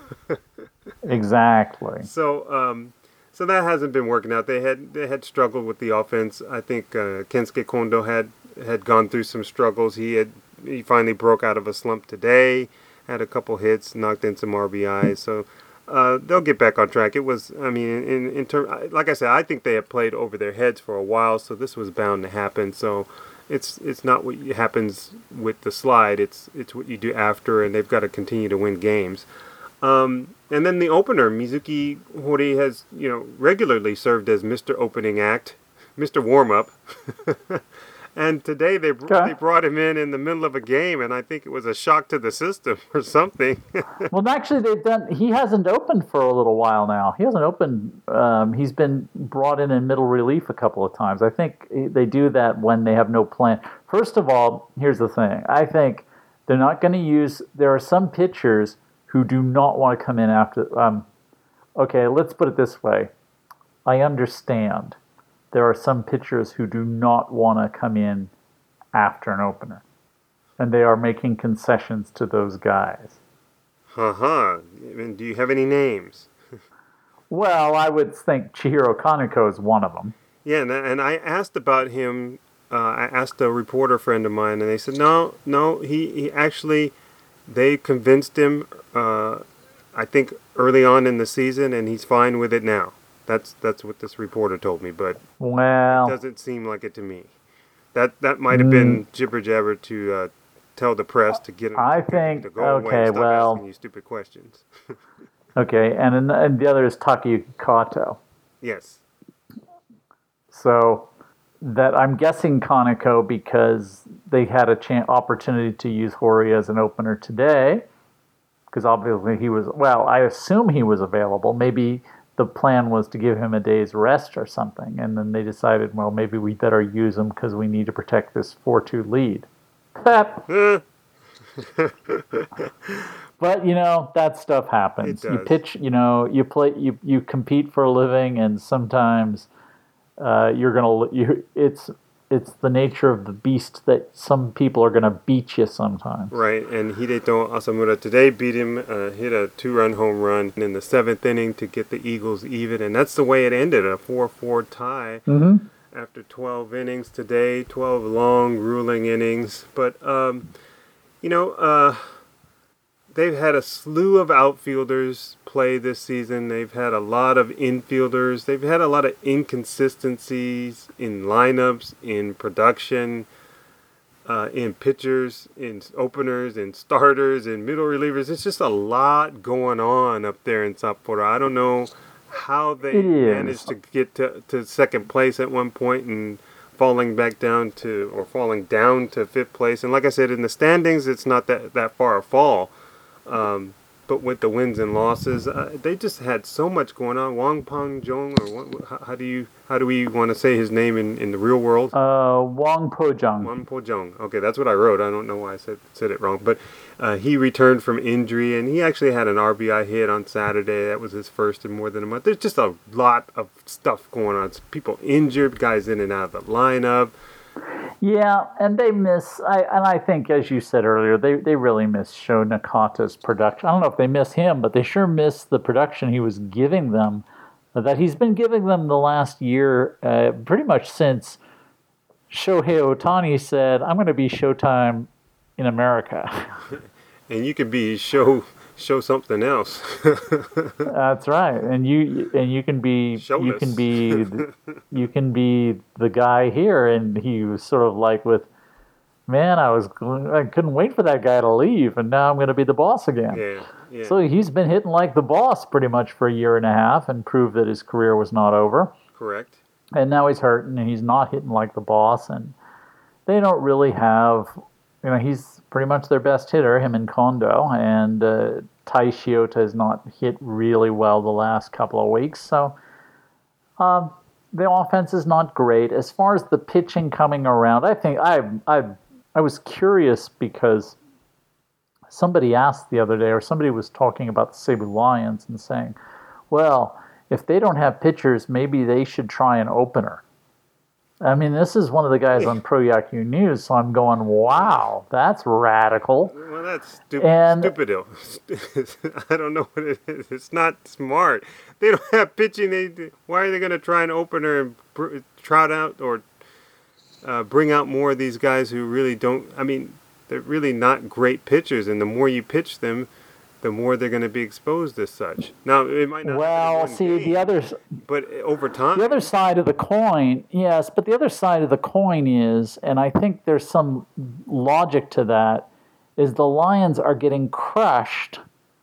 Speaker 2: Exactly.
Speaker 1: So, um... So that hasn't been working out. They had they had struggled with the offense. I think uh, Kensuke Kondo had had gone through some struggles. He had he finally broke out of a slump today. Had a couple hits, knocked in some R B Is. So uh, they'll get back on track. It was, I mean, in in term, like I said, I think they have played over their heads for a while. So this was bound to happen. So it's it's not what happens with the slide. It's it's what you do after, and they've got to continue to win games. Um, and then the opener, Mizuki Hori, has, you know, regularly served as Mister Opening Act, Mister Warm-Up. And today they br-
Speaker 2: Okay.
Speaker 1: they brought him in in the middle of a game, and I think it was a shock to the system or something.
Speaker 2: Well, actually, they've done. He hasn't opened for a little while now. He hasn't opened. Um, he's been brought in in middle relief a couple of times. I think they do that when they have no plan. First of all, here's the thing. I think they're not going to use. There are some pitchers who do not want to come in after. Um, okay, let's put it this way. I understand. There are some pitchers who do not want to come in after an opener. And they are making concessions to those guys.
Speaker 1: Uh-huh. And do you have any names?
Speaker 2: Well, I would think Chihiro Kaneko is one of them.
Speaker 1: Yeah, and, and I asked about him. Uh, I asked a reporter friend of mine, and they said, no, no, he, he actually, they convinced him, uh, I think, early on in the season, and he's fine with it now. That's that's what this reporter told me, but
Speaker 2: Well,
Speaker 1: it doesn't seem like it to me. That that might have been jibber jabber to uh, tell the press to get him
Speaker 2: I
Speaker 1: to,
Speaker 2: think-
Speaker 1: to go away
Speaker 2: okay,
Speaker 1: and stop
Speaker 2: well-
Speaker 1: asking you stupid questions.
Speaker 2: okay, and, and the other is Takayuki Kato.
Speaker 1: Yes.
Speaker 2: So that I'm guessing Kaneko because they had a chan opportunity to use Hori as an opener today. Because obviously he was, well, I assume he was available. Maybe the plan was to give him a day's rest or something. And then they decided, well, maybe we better use him because we need to protect this four two lead. Pep.
Speaker 1: Uh,
Speaker 2: But, you know, that stuff happens.
Speaker 1: It
Speaker 2: You
Speaker 1: does.
Speaker 2: pitch, you know, you play, you, you compete for a living, and sometimes uh, you're going to, you it's it's the nature of the beast that some people are going to beat you sometimes.
Speaker 1: right, and Hideto Asamura today beat him, uh, hit a two-run home run in the seventh inning to get the Eagles even, and that's the way it ended, a four four tie.
Speaker 2: Mm-hmm.
Speaker 1: After twelve innings today, twelve long, grueling innings. But, um, you know, uh, they've had a slew of outfielders play this season. They've had a lot of infielders. They've had a lot of inconsistencies in lineups, in production, uh, in pitchers, in openers, in starters, in middle relievers. It's just a lot going on up there in Sapporo. I don't know how they
Speaker 2: It is.
Speaker 1: managed to get to, to second place at one point and falling back down to, or falling down to fifth place. And like I said, in the standings, it's not that, that far a fall. Um, but with the wins and losses, uh, they just had so much going on. Wang Pang Jong, or what, how, how do you, how do we want to say his name in, in the real world?
Speaker 2: Uh, Wang Po-jung.
Speaker 1: Wang Po Jong. Okay, that's what I wrote. I don't know why I said said it wrong, but uh, he returned from injury, and he actually had an R B I hit on Saturday. That was his first in more than a month. There's just a lot of stuff going on. People injured, guys in and out of the lineup.
Speaker 2: Yeah, and they miss, I, and I think, as you said earlier, they, they really miss Sho Nakata's production. I don't know if they miss him, but they sure miss the production he was giving them, that he's been giving them the last year, uh, pretty much since Shohei Ohtani said, I'm going to be Showtime in America.
Speaker 1: And you could be show show something else.
Speaker 2: That's right, and you and you can be you
Speaker 1: Showless.
Speaker 2: can be you can be the guy here, and he was sort of like with, man, I was I couldn't wait for that guy to leave, and now I'm going to be the boss again.
Speaker 1: yeah, yeah.
Speaker 2: So he's been hitting like the boss pretty much for a year and a half, and proved that his career was not over.
Speaker 1: Correct.
Speaker 2: And now he's hurting, and he's not hitting like the boss, and they don't really have, you know, he's pretty much their best hitter, him and Kondo, and uh, Tai Shiota has not hit really well the last couple of weeks, so um, the offense is not great. As far as the pitching coming around, I think I I I was curious because somebody asked the other day, or somebody was talking about the Cebu Lions and saying, well, if they don't have pitchers, maybe they should try an opener. I mean, this is one of the guys on Pro Yaku News, so I'm going, wow, that's radical.
Speaker 1: Well, that's stupid.
Speaker 2: And,
Speaker 1: stupid. I don't know what it is. It's not smart. They don't have pitching. They, why are they going to try an opener and br- trot out or uh, bring out more of these guys who really don't, I mean, they're really not great pitchers, and the more you pitch them, the more they're going to be exposed as such. Now, it might not
Speaker 2: well,
Speaker 1: happen in one
Speaker 2: see,
Speaker 1: game,
Speaker 2: the other
Speaker 1: but over time.
Speaker 2: The other side of the coin, yes, but the other side of the coin is, and I think there's some logic to that, is the Lions are getting crushed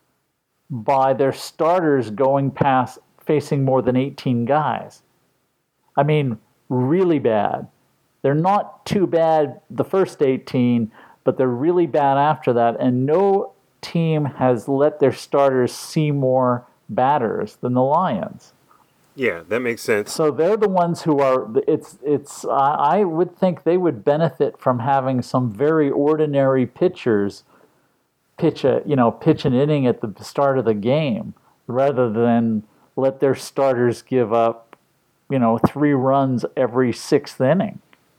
Speaker 2: by their starters going past, facing more than eighteen guys. I mean, really bad. They're not too bad the first eighteen, but they're really bad after that, and no team has let their starters see more batters than the Lions.
Speaker 1: Yeah, that makes sense.
Speaker 2: So they're the ones who are. It's it's. I would think they would benefit from having some very ordinary pitchers pitch a you know pitch an inning at the start of the game, rather than let their starters give up, you know, three runs every sixth inning.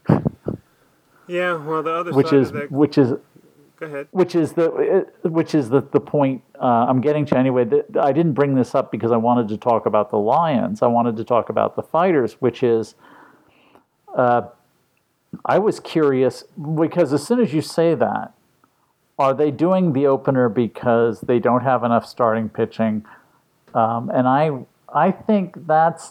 Speaker 1: Yeah, well, the other
Speaker 2: which
Speaker 1: side
Speaker 2: is
Speaker 1: of that.
Speaker 2: which is.
Speaker 1: Go ahead.
Speaker 2: Which is the which is the the point uh, I'm getting to anyway. The, I didn't bring this up because I wanted to talk about the Lions. I wanted to talk about the Fighters, which is, uh, I was curious because as soon as you say that, are they doing the opener because they don't have enough starting pitching? Um, and I I think that's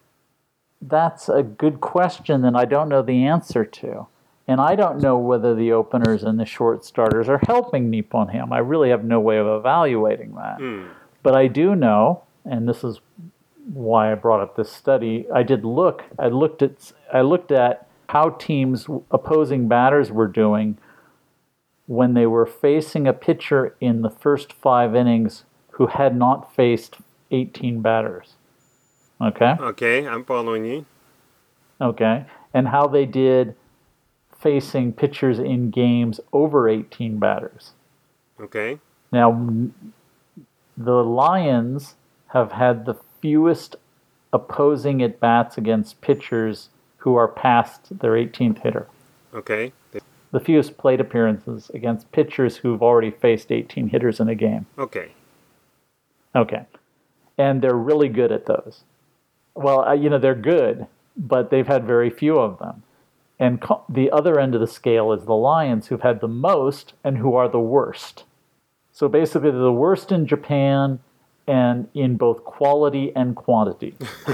Speaker 2: that's a good question that I don't know the answer to. And I don't know whether the openers and the short starters are helping Nippon Ham. I really have no way of evaluating that. Mm. But I do know, and this is why I brought up this study, I did look, I looked at I looked at how teams opposing batters were doing when they were facing a pitcher in the first five innings who had not faced eighteen batters. Okay?
Speaker 1: Okay, I'm following you.
Speaker 2: Okay. And how they did facing pitchers in games over eighteen batters.
Speaker 1: Okay.
Speaker 2: Now, the Lions have had the fewest opposing at-bats against pitchers who are past their eighteenth hitter.
Speaker 1: Okay.
Speaker 2: The fewest plate appearances against pitchers who've already faced eighteen hitters in a game.
Speaker 1: Okay.
Speaker 2: Okay. And they're really good at those. Well, you know, they're good, but they've had very few of them. And co- the other end of the scale is the Lions, who've had the most and who are the worst. So basically, they're the worst in Japan and in both quality and quantity.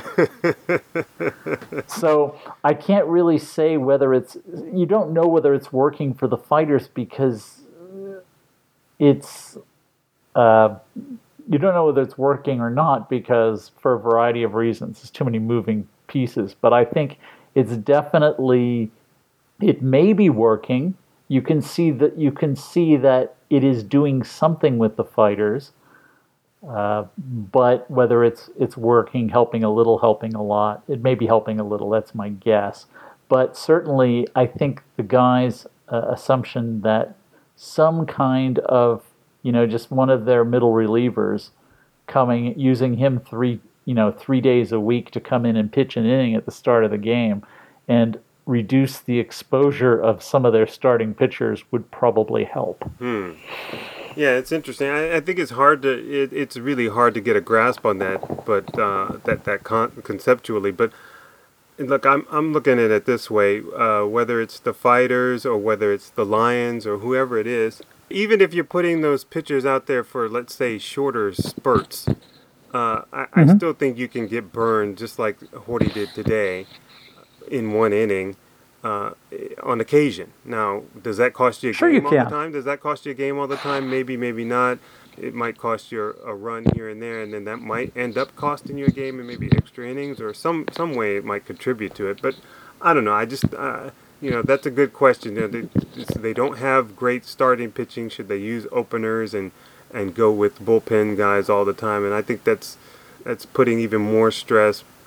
Speaker 2: So I can't really say whether it's... You don't know whether it's working for the Fighters because it's... Uh, you don't know whether it's working or not because for a variety of reasons. There's too many moving pieces. But I think it's definitely, it may be working. You can see that you can see that it is doing something with the Fighters, uh, but whether it's it's working, helping a little, helping a lot, it may be helping a little. That's my guess. But certainly, I think the guy's uh, assumption that some kind of, you know, just one of their middle relievers coming, using him three. you know, three days a week to come in and pitch an inning at the start of the game and reduce the exposure of some of their starting pitchers would probably help.
Speaker 1: Hmm. Yeah, it's interesting. I, I think it's hard to, it, it's really hard to get a grasp on that, but uh, that, that con- conceptually. But look, I'm, I'm looking at it this way, uh, whether it's the Fighters or whether it's the Lions or whoever it is, even if you're putting those pitchers out there for, let's say, shorter spurts, Uh, I, mm-hmm. I still think you can get burned just like Hori did today in one inning uh, on occasion. Now, does that cost you a
Speaker 2: sure
Speaker 1: game
Speaker 2: you
Speaker 1: all
Speaker 2: can.
Speaker 1: the time? Does that cost you a game all the time? Maybe, maybe not. It might cost you a run here and there, and then that might end up costing you a game and maybe extra innings or some, some way it might contribute to it. But I don't know. I just, uh, you know, that's a good question. You know, they, they don't have great starting pitching. Should they use openers and and go with bullpen guys all the time? And I think that's that's putting even more stress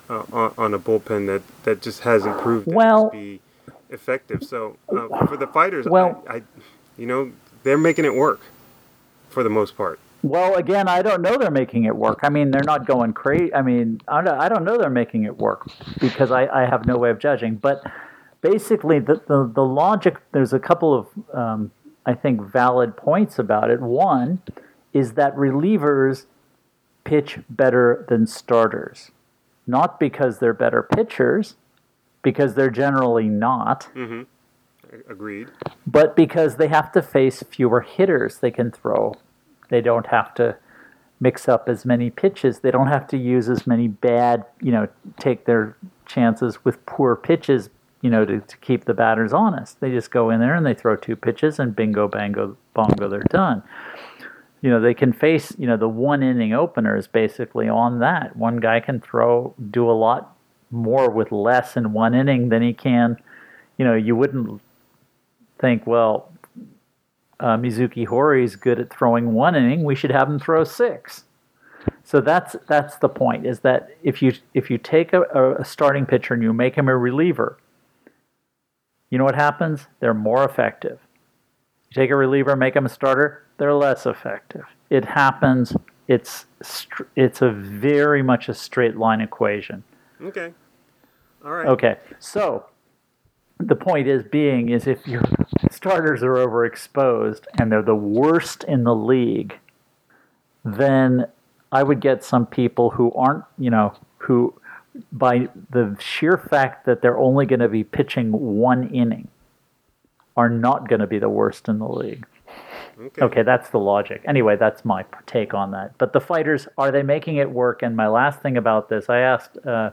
Speaker 1: uh, on, on a bullpen that, that just hasn't proved
Speaker 2: Well-
Speaker 1: to be effective. So uh, for the fighters,
Speaker 2: Well-
Speaker 1: I, I, you know, they're making it work for the most part.
Speaker 2: Well, again, I don't know they're making it work. I mean, they're not going crazy. I mean, I don't, I don't know they're making it work because I, I have no way of judging. But basically, the, the, the logic, there's a couple of, um, I think, valid points about it. One is that relievers pitch better than starters. Not because they're better pitchers, because they're generally not,
Speaker 1: Mm-hmm. Agreed.
Speaker 2: but because they have to face fewer hitters they can throw. They don't have to mix up as many pitches. They don't have to use as many bad, you know, take their chances with poor pitches, you know, to, to keep the batters honest. They just go in there and they throw two pitches and bingo, bango, bongo, they're done. You know, they can face, you know, the one inning openers basically on that. One guy can throw, do a lot more with less in one inning than he can. You know, you wouldn't think, well, uh, Mizuki Hori is good at throwing one inning. We should have him throw six. So that's that's the point. Is that if you if you take a, a starting pitcher and you make him a reliever, you know what happens? They're more effective. You take a reliever, make him a starter, they're less effective. It happens. It's str- it's a very much a straight line equation.
Speaker 1: Okay. All right.
Speaker 2: Okay, so the point is being is if your starters are overexposed and they're the worst in the league, then I would get some people who aren't, you know, who by the sheer fact that they're only going to be pitching one inning are not going to be the worst in the league.
Speaker 1: Okay.
Speaker 2: Okay, that's the logic. Anyway, that's my take on that. But the fighters, are they making it work? And my last thing about this, I asked uh,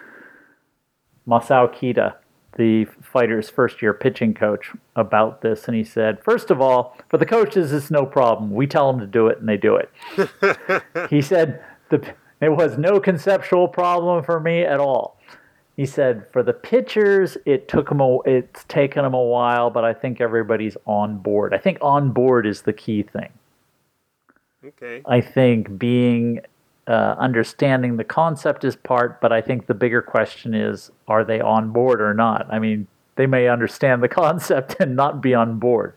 Speaker 2: Masao Kita, the fighters' first-year pitching coach, about this, and he said, first of all, for the coaches, it's no problem. We tell them to do it, and they do it. He said, the, it was no conceptual problem for me at all. He said, for the pitchers, it took them a, it's taken them a while, but I think everybody's on board. I think on board is the key thing.
Speaker 1: Okay.
Speaker 2: I think being uh, understanding the concept is part, but I think the bigger question is, are they on board or not? I mean, they may understand the concept and not be on board.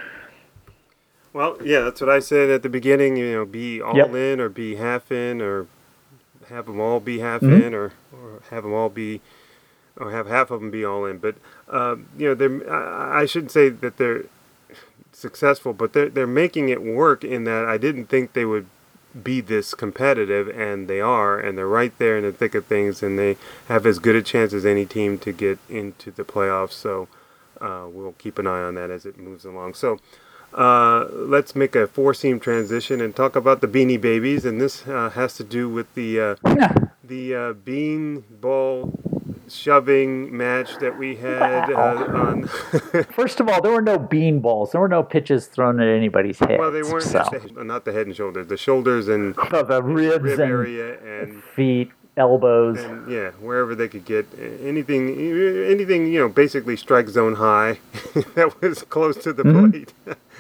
Speaker 1: Well, yeah, that's what I said at the beginning. You know, be all
Speaker 2: Yep.
Speaker 1: in or be half in, or have them all be half
Speaker 2: Mhm.
Speaker 1: in, or, or have them all be, or have half of them be all in. But uh, you know, they're, I, I shouldn't say that they're successful, but they're they're making it work. In that I didn't think they would be this competitive, and they are, and they're right there in the thick of things, and they have as good a chance as any team to get into the playoffs. So uh, we'll keep an eye on that as it moves along. So. Uh, let's make a four-seam transition and talk about the Beanie Babies, and this uh, has to do with the uh, the uh, bean ball shoving match that we had uh, on.
Speaker 2: First of all, there were no bean balls. There were no pitches thrown at anybody's head.
Speaker 1: Well, they weren't
Speaker 2: So.
Speaker 1: at the head- not the head and shoulders, the shoulders and
Speaker 2: Oh, the ribs
Speaker 1: rib
Speaker 2: and
Speaker 1: area and.
Speaker 2: feet, elbows.
Speaker 1: And yeah, wherever they could get anything, anything you know, basically strike zone high that was close to the
Speaker 2: Mhm.
Speaker 1: plate.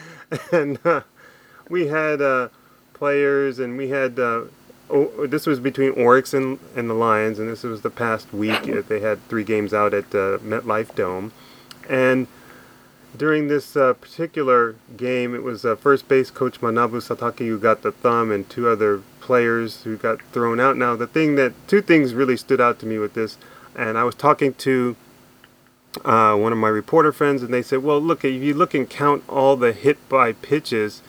Speaker 1: And uh, we had uh, players, and we had uh, oh, this was between Oryx and, and the Lions, and this was the past week. Uh, They had three games out at uh, MetLife Dome, and during this uh, particular game, it was uh, first base coach Manabu Satake who got the thumb, and two other players who got thrown out. Now, the thing that two things really stood out to me with this, and I was talking to uh, one of my reporter friends, and they said, "Well, look, if you look and count all the hit by pitches,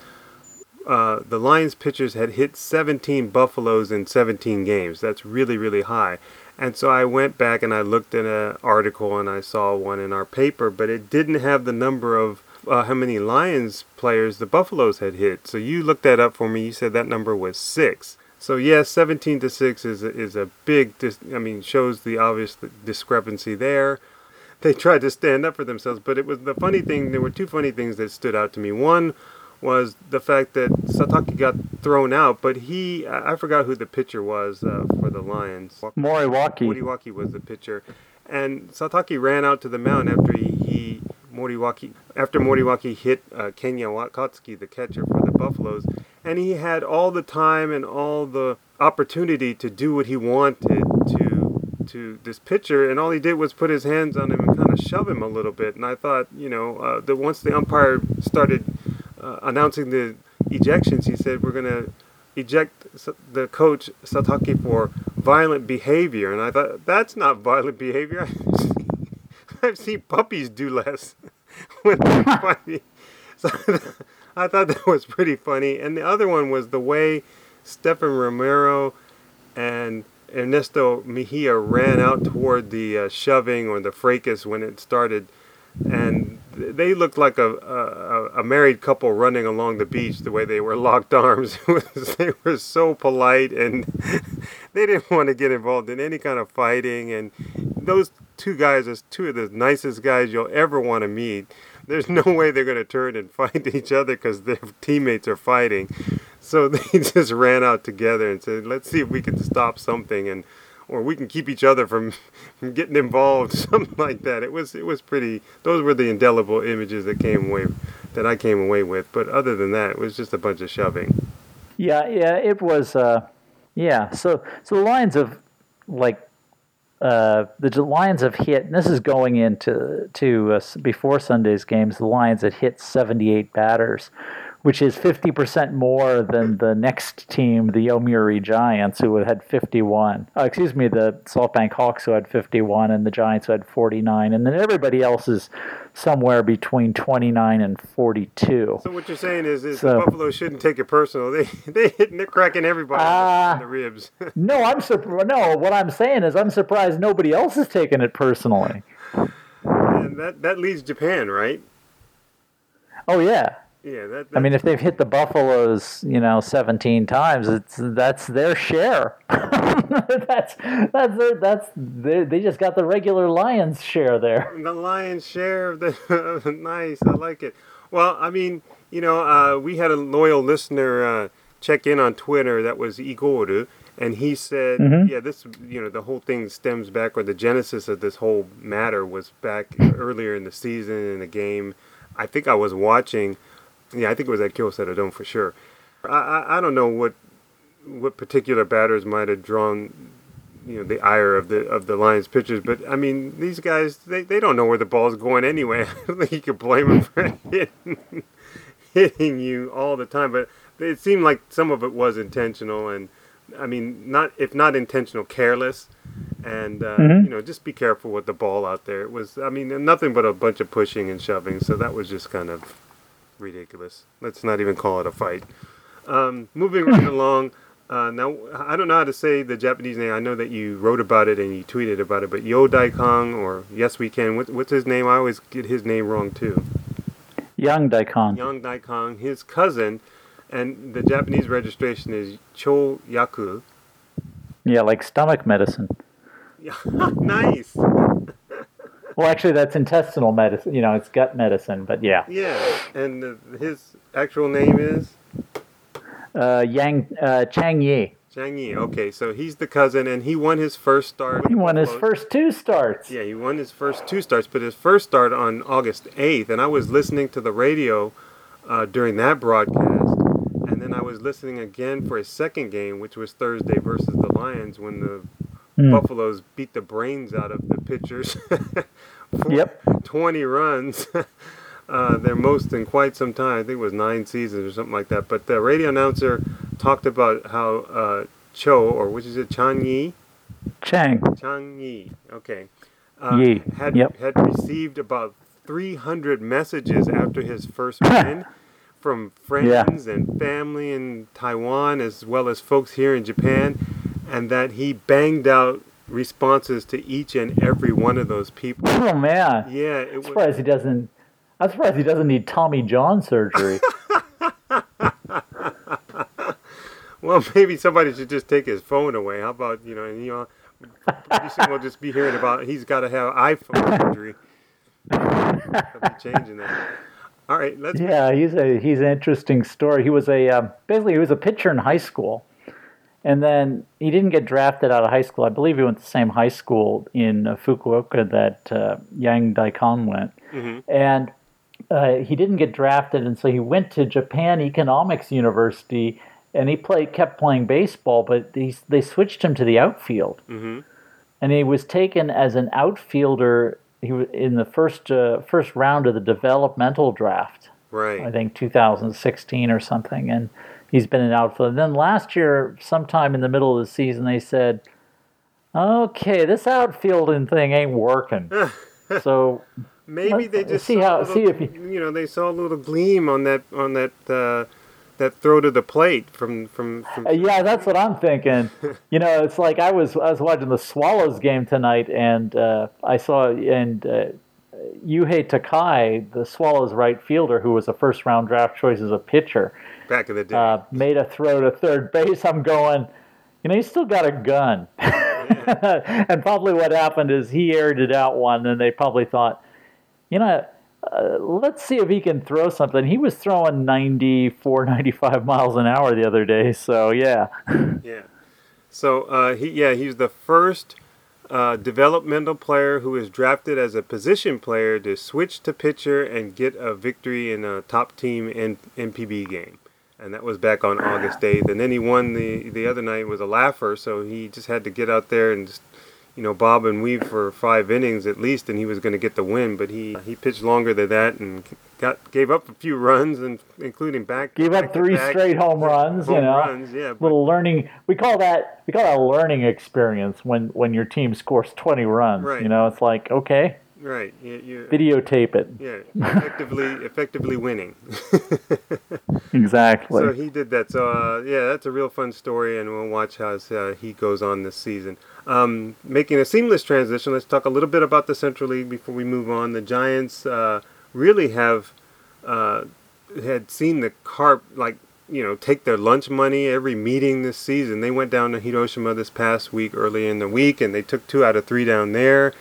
Speaker 1: uh, the Lions pitchers had hit seventeen Buffaloes in seventeen games. That's really, really high." And so I went back and I looked at an article and I saw one in our paper, but it didn't have the number of uh, how many Lions players the Buffaloes had hit. So you looked that up for me. You said that number was six. So yes, seventeen to six is a, is a big, dis- I mean, shows the obvious discrepancy there. They tried to stand up for themselves, but it was the funny thing. There were two funny things that stood out to me. One was the fact that Satake got thrown out, but he, I I forgot who the pitcher was uh, for the Lions.
Speaker 2: Moriwaki.
Speaker 1: Moriwaki was the pitcher. And Satake ran out to the mound after he, he Moriwaki, after Moriwaki hit uh, Kenya Wakatsuki, the catcher for the Buffaloes, and he had all the time and all the opportunity to do what he wanted to to this pitcher, and all he did was put his hands on him and kind of shove him a little bit. And I thought, you know, uh, that once the umpire started uh, announcing the ejections, he said, we're going to eject the coach Satake for violent behavior. And I thought, that's not violent behavior. I've seen puppies do less when they're fighting. So I thought that was pretty funny. And the other one was the way Stephen Romero and Ernesto Mejia ran out toward the uh, shoving or the fracas when it started. And they looked like a, a, a married couple running along the beach the way they were locked arms. They were so polite, and they didn't want to get involved in any kind of fighting. And those two guys are two of the nicest guys you'll ever want to meet. There's no way they're going to turn and fight each other because their teammates are fighting. So they just ran out together and said, let's see if we can stop something, and or we can keep each other from, from getting involved, something like that. It was it was pretty, those were the indelible images that came away, that I came away with. But other than that, it was just a bunch of shoving.
Speaker 2: Yeah, yeah, it was, uh, yeah. So, so the Lions have, like, uh, the Lions have hit, and this is going into to uh, before Sunday's games, the Lions had hit seventy-eight batters, which is fifty percent more than the next team, the Yomiuri Giants, who had fifty-one. Oh, excuse me, the SoftBank Hawks, who had fifty-one, and the Giants, who had forty-nine. And then everybody else is somewhere between twenty-nine and forty-two.
Speaker 1: So what you're saying is, is
Speaker 2: So-
Speaker 1: the Buffalo shouldn't take it personal. They they hitting, they're cracking everybody
Speaker 2: Ah.
Speaker 1: in the ribs.
Speaker 2: No, I'm sur- No, what I'm saying is I'm surprised nobody else is taking it personally.
Speaker 1: And that that leads Japan, right?
Speaker 2: Oh, yeah.
Speaker 1: Yeah, that.
Speaker 2: I mean, if they've hit the Buffaloes, you know, seventeen times, it's that's their share. that's that's their, that's they they just got the regular Lions share there.
Speaker 1: the lion's share of the nice. I like it. Well, I mean, you know, uh, we had a loyal listener uh, check in on Twitter. That was Igoru, and he said,
Speaker 2: Mhm.
Speaker 1: "Yeah, this, you know, the whole thing stems back, or the genesis of this whole matter was back earlier in the season in a game. I think I was watching." Yeah, I think it was at Kyocera Dome for sure. I, I I don't know what what particular batters might have drawn, you know, the ire of the of the Lions pitchers, but I mean, these guys, they, they don't know where the ball's going anyway. I don't think you could blame them for hitting, hitting you all the time, but it seemed like some of it was intentional, and I mean, not if not intentional, careless, and uh,
Speaker 2: Mhm.
Speaker 1: you know, just be careful with the ball out there. It was, I mean, nothing but a bunch of pushing and shoving, so that was just kind of ridiculous. Let's not even call it a fight. Um, moving right along. Uh, now, I don't know how to say the Japanese name. I know that you wrote about it and you tweeted about it, but Yo Daikon, or Yes We Can. What, what's his name? I always get his name wrong too.
Speaker 2: Young Daikon.
Speaker 1: Young Daikon, his cousin, and the Japanese registration is Cho Yaku.
Speaker 2: Yeah, like stomach medicine.
Speaker 1: Yeah, nice.
Speaker 2: Well, actually, that's intestinal medicine. You know, it's gut medicine, but yeah.
Speaker 1: Yeah, and uh, his actual name is
Speaker 2: Uh, Yang uh, Chang Yi.
Speaker 1: Chang Yi. Okay, so he's the cousin, and he won his first start.
Speaker 2: He won his
Speaker 1: Buffaloes.
Speaker 2: first two starts.
Speaker 1: Yeah, he won his first two starts, but his first start on August eighth, and I was listening to the radio uh, during that broadcast, and then I was listening again for his second game, which was Thursday versus the Lions, when the
Speaker 2: Hmm.
Speaker 1: Buffaloes beat the brains out of the pitchers. for
Speaker 2: Yep.
Speaker 1: twenty runs. uh, their most in quite some time. I think it was nine seasons or something like that. But the radio announcer talked about how uh, Cho, or which is it, Chang Yi?
Speaker 2: Chang.
Speaker 1: Chang Yi, okay. Uh,
Speaker 2: Yi,
Speaker 1: had,
Speaker 2: yep.
Speaker 1: had received about three hundred messages after his first win from friends and family in Taiwan, as well as folks here in Japan, and that he banged out responses to each and every one of those people.
Speaker 2: Oh man.
Speaker 1: Yeah, it
Speaker 2: I'm
Speaker 1: was.
Speaker 2: surprised he doesn't. I'm surprised he doesn't need Tommy John surgery.
Speaker 1: Well, maybe somebody should just take his phone away. How about, you know, and you know, pretty soon we'll just be hearing about he's got to have iPhone surgery. I'll be changing that. All right, let's.
Speaker 2: Yeah, he's a he's an interesting story. He was a um, basically he was a pitcher in high school, and then he didn't get drafted out of high school. I believe he went to the same high school in uh, Fukuoka that uh, Yang Daikon went,
Speaker 1: Mhm.
Speaker 2: and uh, he didn't get drafted, and so he went to Japan Economics University, and he played kept playing baseball, but he, they switched him to the outfield.
Speaker 1: Mm-hmm.
Speaker 2: and he was taken as an outfielder. He was in the first uh, first round of the developmental draft.
Speaker 1: Right.
Speaker 2: I think two thousand sixteen or something, and he's been an outfielder. And then last year, sometime in the middle of the season, they said, "Okay, this outfielding thing ain't working." So
Speaker 1: maybe they just
Speaker 2: see
Speaker 1: saw
Speaker 2: how
Speaker 1: a little,
Speaker 2: see if you,
Speaker 1: you know they saw a little gleam on that on that uh, that throw to the plate from from. from
Speaker 2: Uh, yeah, that's what I'm thinking. You know, it's like I was I was watching the Swallows game tonight, and uh, I saw and uh, Yuhei Takai, the Swallows right fielder, who was a first round draft choice as a pitcher,
Speaker 1: back in the day,
Speaker 2: uh, made a throw to third base. I'm going, you know, he's still got a gun. And probably what happened is he aired it out one, and they probably thought, you know, uh, let's see if he can throw something. He was throwing ninety-four, ninety-five miles an hour the other day, so yeah.
Speaker 1: Yeah. So, uh, he yeah, he's the first uh, developmental player who was drafted as a position player to switch to pitcher and get a victory in a top team N- NPB game. And that was back on August eighth. And then he won the, the other night, was a laugher, so he just had to get out there and just, you know, bob and weave for five innings at least, and he was going to get the win. But he, he pitched longer than that and got gave up a few runs, and including back.
Speaker 2: Gave
Speaker 1: back
Speaker 2: up three
Speaker 1: back,
Speaker 2: straight home runs,
Speaker 1: home
Speaker 2: you know.
Speaker 1: Runs, yeah, but,
Speaker 2: little learning. We call that we call that a learning experience when, when your team scores twenty runs.
Speaker 1: Right.
Speaker 2: You know, it's like, okay,
Speaker 1: right. You, you,
Speaker 2: videotape it.
Speaker 1: yeah, effectively effectively winning.
Speaker 2: Exactly.
Speaker 1: So he did that. So uh, yeah, that's a real fun story, and we'll watch how uh, he goes on this season. Um, making a seamless transition, let's talk a little bit about the Central League before we move on. The Giants uh, really have uh, had seen the Carp, like, you know, take their lunch money every meeting this season. They went down to Hiroshima this past week, early in the week, and they took two out of three down there.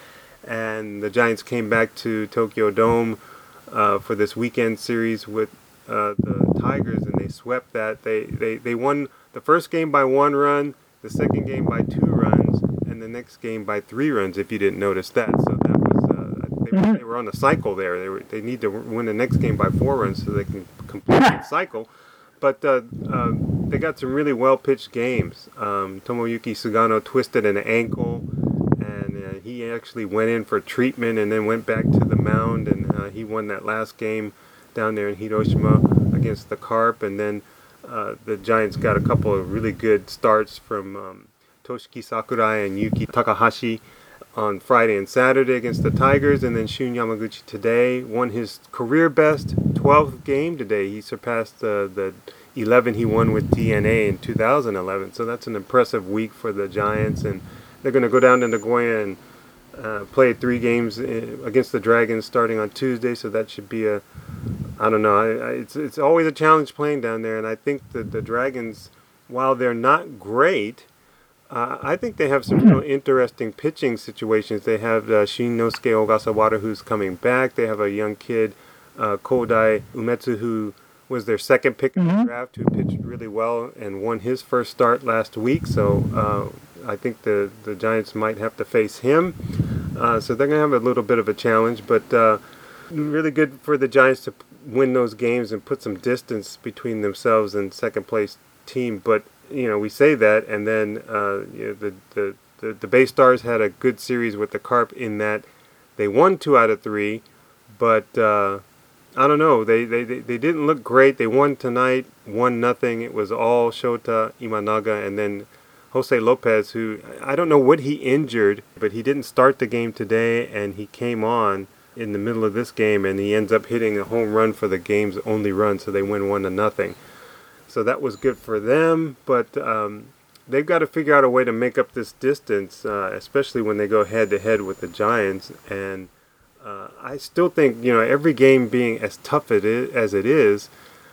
Speaker 1: And the Giants came back to Tokyo Dome uh, for this weekend series with uh, the Tigers, and they swept that. They, they they won the first game by one run, the second game by two runs, and the next game by three runs, if you didn't notice that. So that was uh, they,
Speaker 2: Mm-hmm.
Speaker 1: they were on a cycle there. They were, they need to win the next game by four runs so they can complete that cycle. But uh, uh, they got some really well-pitched games. Um, Tomoyuki Sugano twisted an ankle, and uh, he actually went in for treatment and then went back to the mound, and uh, he won that last game down there in Hiroshima against the Carp. And then uh, the Giants got a couple of really good starts from um, Toshiki Sakurai and Yuki Takahashi on Friday and Saturday against the Tigers, and then Shun Yamaguchi today won his career best twelfth game today. He surpassed uh, the eleven he won with D N A in two thousand eleven. So that's an impressive week for the Giants, and they're going to go down to Nagoya and uh, play three games against the Dragons starting on Tuesday. So that should be a, I don't know, I, I, it's it's always a challenge playing down there, and I think that the Dragons, while they're not great, Uh, I think they have some real interesting pitching situations. They have uh, Shinnosuke Ogasawara, who's coming back. They have a young kid, uh, Kodai Umetsu, who was their second pick in the draft, who pitched really well and won his first start last week. So uh, I think the, the Giants might have to face him. Uh, so they're going to have a little bit of a challenge, but uh, really good for the Giants to win those games and put some distance between themselves and second place team. But you know, we say that, and then uh, you know, the, the, the, the Bay Stars had a good series with the Carp in that they won two out of three, but uh, I don't know, they, they, they, they didn't look great. They won tonight, one nothing. It was all Shota Imanaga, and then Jose Lopez, who, I don't know what he injured, but he didn't start the game today, and he came on in the middle of this game, and he ends up hitting a home run for the game's only run, so they win one to nothing. So that was good for them, but um, they've got to figure out a way to make up this distance, uh, especially when they go head-to-head with the Giants. And uh, I still think, you know, every game being as tough it is, as it is,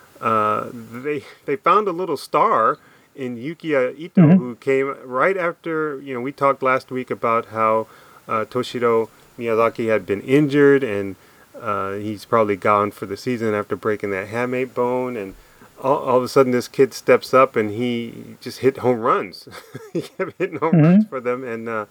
Speaker 1: uh, they they found a little star in Yukiya Ito, mm-hmm. who came right after, you know, we talked last week about how uh, Toshiro Miyazaki had been injured, and uh, he's probably gone for the season after breaking that hamate bone, and All, all of a sudden, this kid steps up and he just hit home runs. He kept hitting home mm-hmm. runs for them, and uh,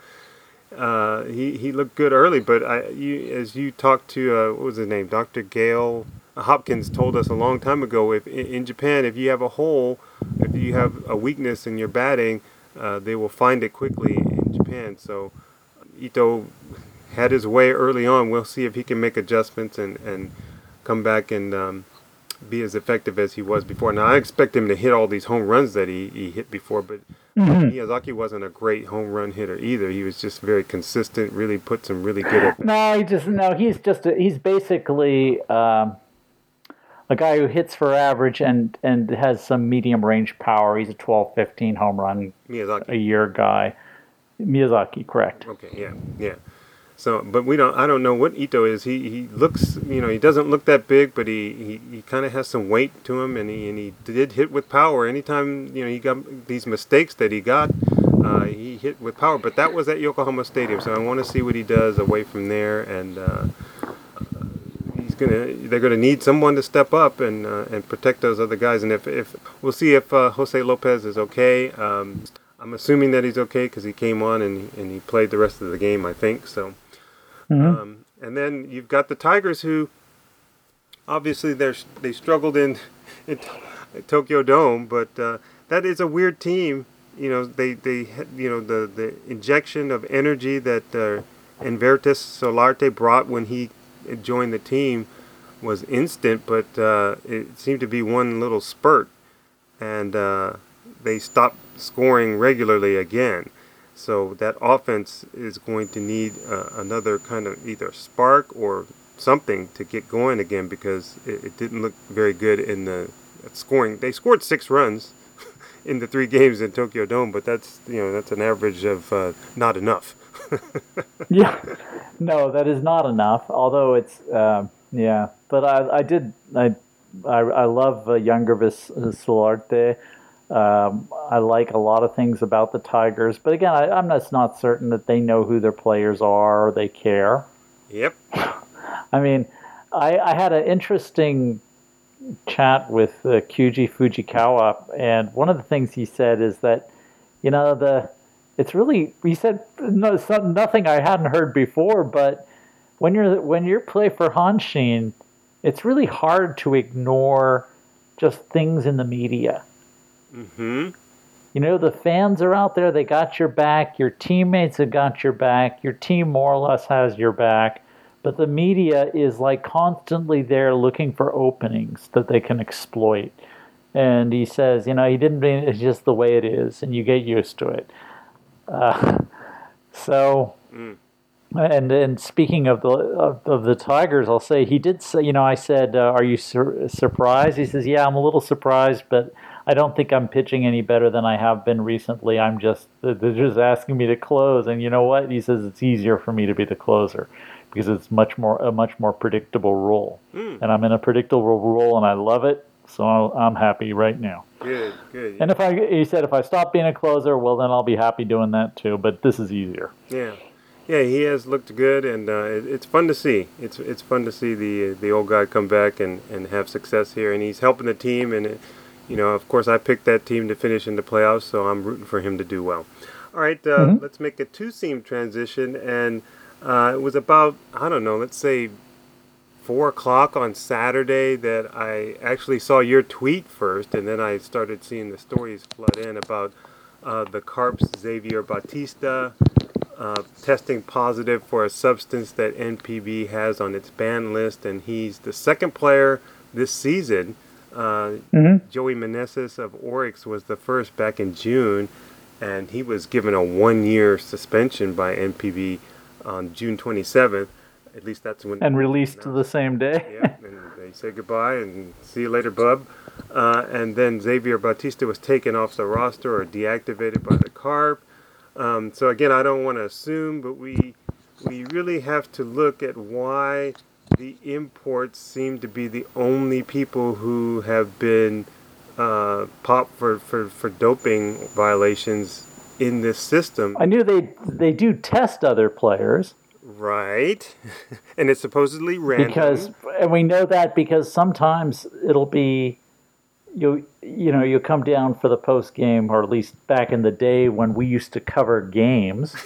Speaker 1: uh, he he looked good early. But I, you, as you talked to, uh, what was his name, Doctor Gail Hopkins told us a long time ago, if in, in Japan, if you have a hole, if you have a weakness in your batting, uh, they will find it quickly in Japan. So Ito had his way early on. We'll see if he can make adjustments and, and come back and um, be as effective as he was before. Now, I expect him to hit all these home runs that he, he hit before, but mm-hmm. Miyazaki wasn't a great home run hitter either. He was just very consistent, really put some really good at
Speaker 2: No, he just, no, he's just, a, he's basically um, a guy who hits for average and, and has some medium range power. He's a twelve, fifteen home run
Speaker 1: Miyazaki.
Speaker 2: a year guy. Miyazaki, correct.
Speaker 1: Okay, yeah, yeah. So, but we don't. I don't know what Ito is. He he looks, you know, he doesn't look that big, but he, he, he kind of has some weight to him, and he and he did hit with power. Anytime, you know, he got these mistakes that he got, uh, he hit with power. But that was at Yokohama Stadium, so I want to see what he does away from there. And uh, he's gonna, they're gonna need someone to step up and uh, and protect those other guys. And if if we'll see if uh, Jose Lopez is okay. Um, I'm assuming that he's okay because he came on and and he played the rest of the game, I think so. Mm-hmm. Um, and then you've got the Tigers, who obviously they're they struggled in, in Tokyo Dome, but uh, that is a weird team. You know, they they you know the, the injection of energy that uh, Envertes Solarte brought when he joined the team was instant, but uh, it seemed to be one little spurt, and uh, they stopped scoring regularly again. So that offense is going to need uh, another kind of either spark or something to get going again, because it, it didn't look very good in the scoring. They scored six runs in the three games in Tokyo Dome, but that's, you know, that's an average of uh, not enough.
Speaker 2: Yeah, no, that is not enough. Although it's uh, yeah, but I I did I I, I love uh, Youngervis Solarte. Um, I like a lot of things about the Tigers, but again, I, I'm just not certain that they know who their players are or they care.
Speaker 1: Yep.
Speaker 2: I mean, I, I had an interesting chat with uh, Kyuji Fujikawa, and one of the things he said is that, you know, the it's really, he said no, it's not, nothing I hadn't heard before, but when you're when you play for Hanshin, it's really hard to ignore just things in the media.
Speaker 1: Mm-hmm.
Speaker 2: You know, the fans are out there, they got your back, your teammates have got your back, your team more or less has your back, but the media is like constantly there looking for openings that they can exploit. And he says, you know, he didn't mean it's just the way it is, and you get used to it. Uh, so, mm. and and speaking of the of, of the Tigers, I'll say he did say, you know, I said, uh, are you sur- surprised? He says, yeah, I'm a little surprised, but I don't think I'm pitching any better than I have been recently. I'm just, they're just asking me to close. And you know what? He says it's easier for me to be the closer because it's much more a much more predictable role. Mm. And I'm in a predictable role and I love it. So I'm happy right now.
Speaker 1: Good, good.
Speaker 2: And if I, he said, if I stop being a closer, well, then I'll be happy doing that too. But this is easier.
Speaker 1: Yeah. Yeah, he has looked good, and uh, it, it's fun to see. It's it's fun to see the the old guy come back and, and have success here. And he's helping the team, and it, you know, of course, I picked that team to finish in the playoffs, so I'm rooting for him to do well. All right, uh, mm-hmm. let's make a two-seam transition. And uh, it was about, I don't know, let's say four o'clock on Saturday that I actually saw your tweet first, and then I started seeing the stories flood in about uh, the Carps' Xavier Batista uh, testing positive for a substance that N P B has on its ban list, and he's the second player this season. Uh, mm-hmm. Joey Meneses of Oryx was the first back in June, and he was given a one-year suspension by N P B on June twenty-seventh. At least that's when...
Speaker 2: And released the same day.
Speaker 1: Yeah, and they said goodbye and see you later, bub. Uh, and then Xavier Batista was taken off the roster or deactivated by the Carp. Um, so again, I don't want to assume, but we we really have to look at why the imports seem to be the only people who have been uh, popped for, for, for doping violations in this system.
Speaker 2: I knew they they do test other players.
Speaker 1: Right. And it's supposedly random.
Speaker 2: Because, and we know that because sometimes it'll be, you you know, you come down for the post game, or at least back in the day when we used to cover games.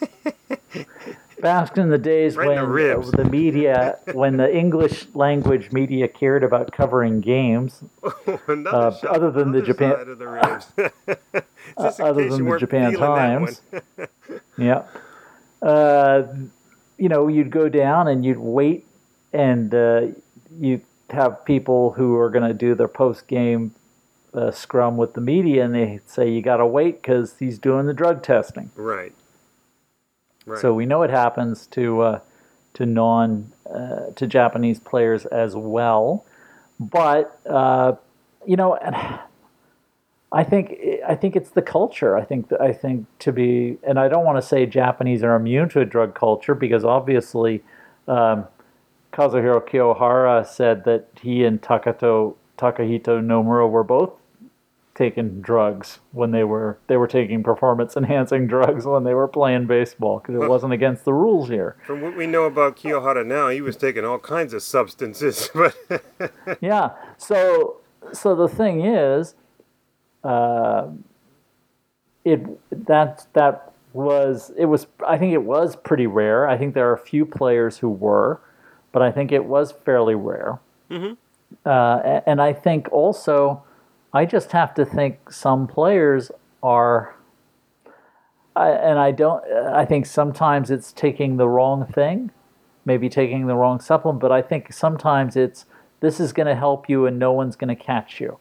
Speaker 2: Back in the days
Speaker 1: right
Speaker 2: when
Speaker 1: the,
Speaker 2: the media, when the English language media cared about covering games, uh,
Speaker 1: shot,
Speaker 2: other than the Japan,
Speaker 1: of the
Speaker 2: uh, other than the Japan Times, yeah. uh, you know, you'd go down and you'd wait, and uh, you'd have people who are going to do their post-game uh, scrum with the media, and they say, you got to wait because he's doing the drug testing.
Speaker 1: Right. Right.
Speaker 2: So we know it happens to uh, to non uh, to Japanese players as well, but uh, you know, I think I think it's the culture. I think I think to be, and I don't want to say Japanese are immune to a drug culture because obviously, um, Kazuhiro Kiyohara said that he and Takato Takahito Nomura were both taking drugs when they were they were taking performance enhancing drugs when they were playing baseball because it
Speaker 1: Well,
Speaker 2: wasn't against the rules here.
Speaker 1: From what we know about Kiyohara now, he was taking all kinds of substances. But
Speaker 2: Yeah. So so the thing is, uh, it that that was it was I think it was pretty rare. I think there are a few players who were, but I think it was fairly rare. Mm-hmm. Uh, a- and I think also, I just have to think some players are, I, and I don't. I think sometimes it's taking the wrong thing, maybe taking the wrong supplement. But I think sometimes it's this is going to help you, and no one's going to catch you.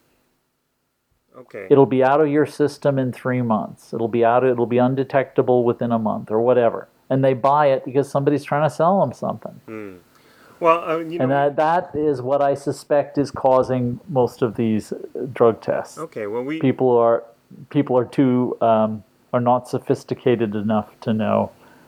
Speaker 1: okay.
Speaker 2: It'll be out of your system in three months. It'll be out. It'll be undetectable within a month or whatever. And they buy it because somebody's trying to sell them something.
Speaker 1: Well, uh, you know.
Speaker 2: And that, that is what I suspect is causing most of these uh, drug tests.
Speaker 1: Okay. Well, we.
Speaker 2: People are people are too um, are not sophisticated enough to know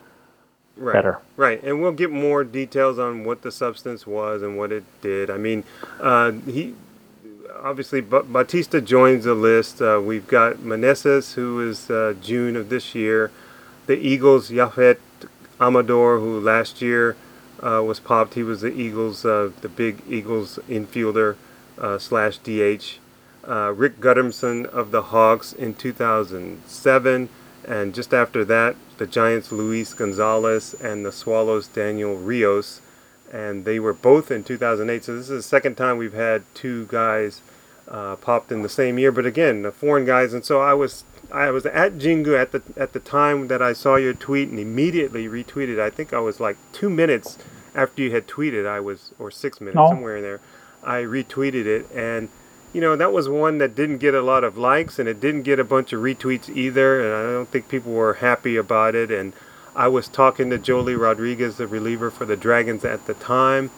Speaker 1: Right.
Speaker 2: better.
Speaker 1: Right, and we'll get more details on what the substance was and what it did. I mean, uh, he obviously ba- Batista joins the list. Uh, we've got Meneses, who is uh, June of this year. The Eagles, Yafet Amador, who last year uh, was popped. He was the Eagles, uh, the big Eagles infielder uh, slash D H. Uh, Rick Gutterson of the Hawks in two thousand seven. And just after that, the Giants' Luis Gonzalez and the Swallows' Daniel Rios. And they were both in two thousand eight. So this is the second time we've had two guys uh, popped in the same year. But again, the foreign guys. And so I was I was at Jingu at the at the time that I saw your tweet and immediately retweeted. I think I was like two minutes after you had tweeted. I was, or six minutes,
Speaker 2: No.
Speaker 1: somewhere in there. I retweeted it. And you know, that was one that didn't get a lot of likes, and it didn't get a bunch of retweets either, and I don't think people were happy about it. And I was talking to Jolie Rodriguez, the reliever for the Dragons at the time,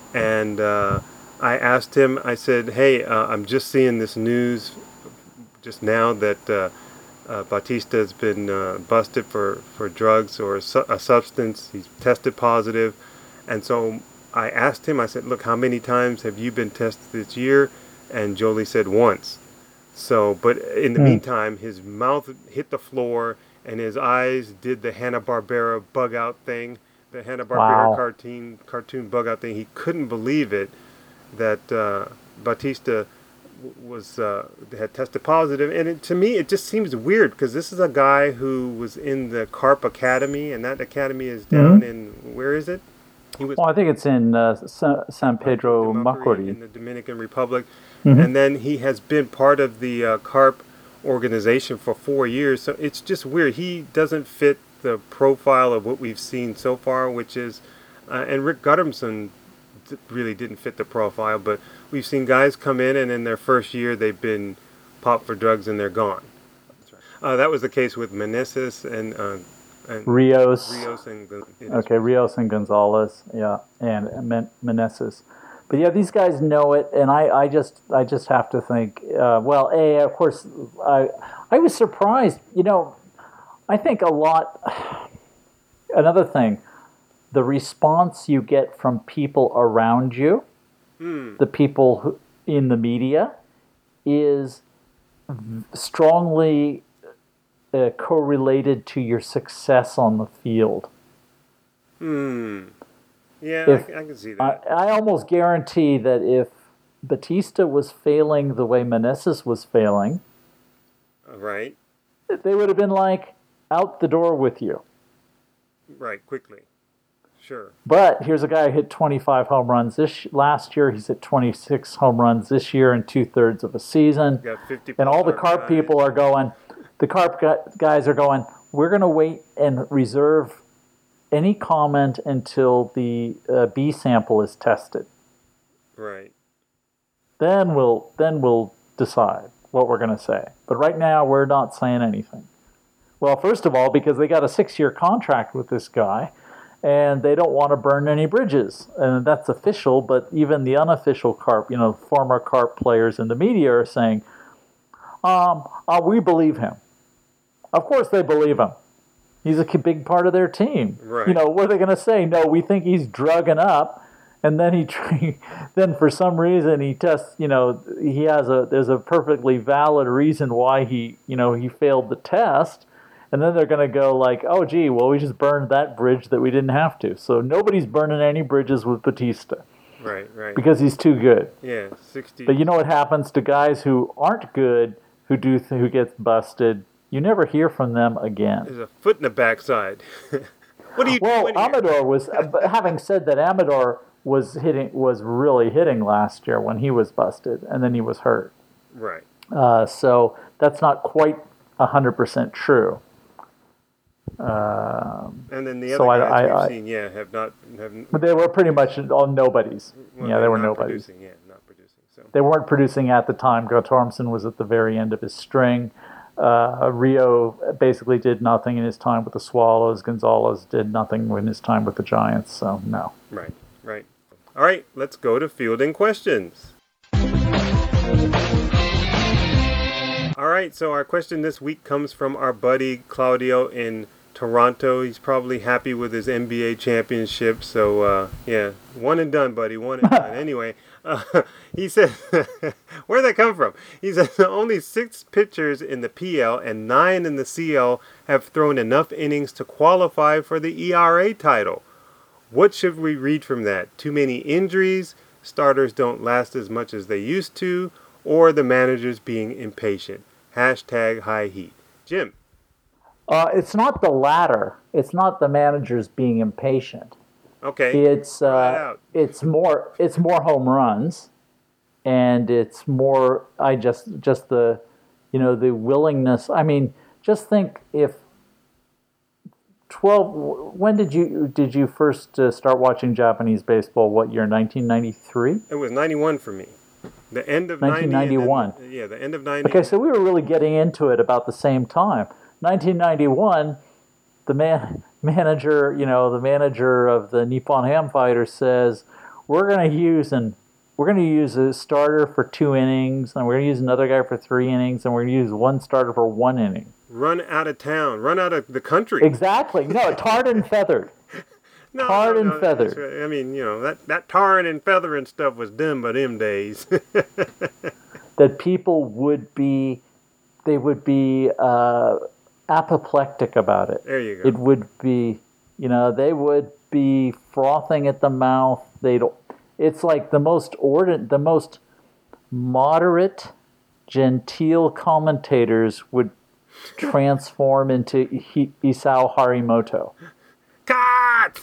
Speaker 1: and uh, I asked him, I said, hey, uh, I'm just seeing this news just now that uh, uh, Batista has been uh, busted for, for drugs or a, su- a substance. He's tested positive. And so I asked him, I said, look, how many times have you been tested this year? And Jolie said once. So, but in the
Speaker 2: Mm.
Speaker 1: meantime, his mouth hit the floor and his eyes did the Hanna-Barbera bug out thing, the Hanna-Barbera
Speaker 2: Wow.
Speaker 1: cartoon cartoon bug out thing. He couldn't believe it that uh, Batista w- was uh, had tested positive. And it, to me, it just seems weird because this is a guy who was in the Carp Academy, and that academy is down in, where is it? He was
Speaker 2: Well, I think it's in uh, Sa- San Pedro
Speaker 1: de
Speaker 2: Macorís.
Speaker 1: in the Dominican Republic.
Speaker 2: Mhm.
Speaker 1: And then he has been part of the uh, CARP organization for four years. So it's just weird. He doesn't fit the profile of what we've seen so far, which is, uh, and Rick Gutterson d- really didn't fit the profile, but we've seen guys come in and in their first year they've been popped for drugs and they're gone. Uh, that was the case with Meneses and, uh, and
Speaker 2: Rios.
Speaker 1: Rios and Gon-
Speaker 2: Okay, Rios and Gonzalez, yeah, and Men- Meneses. But yeah, these guys know it, and I, I just I just have to think. Uh, well, a of course, I I was surprised. You know, I think a lot. Another thing, the response you get from people around you, the people who, in the media, is strongly uh, correlated to your success on the field.
Speaker 1: Hmm. Yeah,
Speaker 2: If-
Speaker 1: I, I can see that.
Speaker 2: I, I almost guarantee that if Batista was failing the way Meneses was failing,
Speaker 1: right.
Speaker 2: they would have been like, out the door with you.
Speaker 1: Right, quickly. Sure.
Speaker 2: But here's a guy who hit twenty-five home runs this last year. He's hit twenty-six home runs this year in two thirds of a season.
Speaker 1: Got fifty.
Speaker 2: And all the
Speaker 1: plus
Speaker 2: carp
Speaker 1: R B Is.
Speaker 2: people are going, the Carp guys are going, we're going to wait and reserve any comment until the uh, B sample is tested.
Speaker 1: Right.
Speaker 2: Then we'll then we'll decide what we're going to say. But right now, we're not saying anything. Well, first of all, because they got a six-year contract with this guy, and they don't want to burn any bridges. And that's official, but even the unofficial Carp, you know, former Carp players in the media are saying, um, uh, we believe him. Of course they believe him. He's a big part of their team.
Speaker 1: Right.
Speaker 2: You know, what are they going to say? No, we think he's drugging up. And then he, then for some reason he tests. You know, he has a there's a perfectly valid reason why he, you know, he failed the test. And then they're going to go like, oh, gee, well, we just burned that bridge that we didn't have to. So nobody's burning any bridges with Batista.
Speaker 1: Right, right.
Speaker 2: Because he's too good.
Speaker 1: Yeah, sixty.
Speaker 2: But you know what happens to guys who aren't good, who do th- who gets busted? You never hear from them again.
Speaker 1: There's a foot in the backside. What are you
Speaker 2: well,
Speaker 1: doing here?
Speaker 2: Amador was. Uh, having said that, Amador was hitting was really hitting last year when he was busted, and then he was hurt.
Speaker 1: Right.
Speaker 2: Uh, so that's not quite a hundred percent true. Um,
Speaker 1: and then the other
Speaker 2: so
Speaker 1: guys
Speaker 2: I,
Speaker 1: we've
Speaker 2: I,
Speaker 1: seen, yeah, have not. Have,
Speaker 2: but they were pretty much all nobodies.
Speaker 1: well,
Speaker 2: yeah, they were
Speaker 1: not
Speaker 2: nobodies.
Speaker 1: Producing, yeah, not producing. So.
Speaker 2: They weren't producing at the time. Tormson was at the very end of his string. Uh, Rio basically did nothing in his time with the Swallows. Gonzalez did nothing in his time with the Giants. So no.
Speaker 1: Right, right. All right, let's go to fielding questions. All right, so our question this week comes from our buddy Claudio in Toronto. He's probably happy with his N B A championship. So, uh, yeah, one and done, buddy, one and done. Anyway, uh, he said, where'd that come from? He said only six pitchers in the P L and nine in the C L have thrown enough innings to qualify for the E R A title. What should we read from that? Too many injuries, starters don't last as much as they used to, or the managers being impatient? Hashtag high heat. Jim.
Speaker 2: Uh, it's not the latter. It's not the managers being impatient.
Speaker 1: Okay.
Speaker 2: It's uh, it's more it's more home runs, and it's more I just just the you know the willingness. I mean, just think if twelve. When did you did you first uh, start watching Japanese baseball? What year? nineteen ninety-three.
Speaker 1: It was ninety-one for me. The end of
Speaker 2: nineteen ninety-one.
Speaker 1: ninety, yeah, the end of ninety.
Speaker 2: Okay, so we were really getting into it about the same time. nineteen ninety-one, the man manager, you know, the manager of the Nippon Ham Fighters says, "We're going to use and we're going to use a starter for two innings, and we're going to use another guy for three innings, and we're going to use one starter for one inning."
Speaker 1: Run out of town. Run out of the country.
Speaker 2: Exactly. No, tarred and feathered.
Speaker 1: No,
Speaker 2: tarred
Speaker 1: no,
Speaker 2: and
Speaker 1: no,
Speaker 2: feathered.
Speaker 1: Right. I mean, you know, that, that tarring and feathering stuff was done by them days.
Speaker 2: That people would be, they would be uh, apoplectic about it.
Speaker 1: There you go.
Speaker 2: It would be, you know, they would be frothing at the mouth. They'd, it's like the most ordin, the most moderate, genteel commentators would transform into Hi- Isao Harimoto.
Speaker 1: Cut!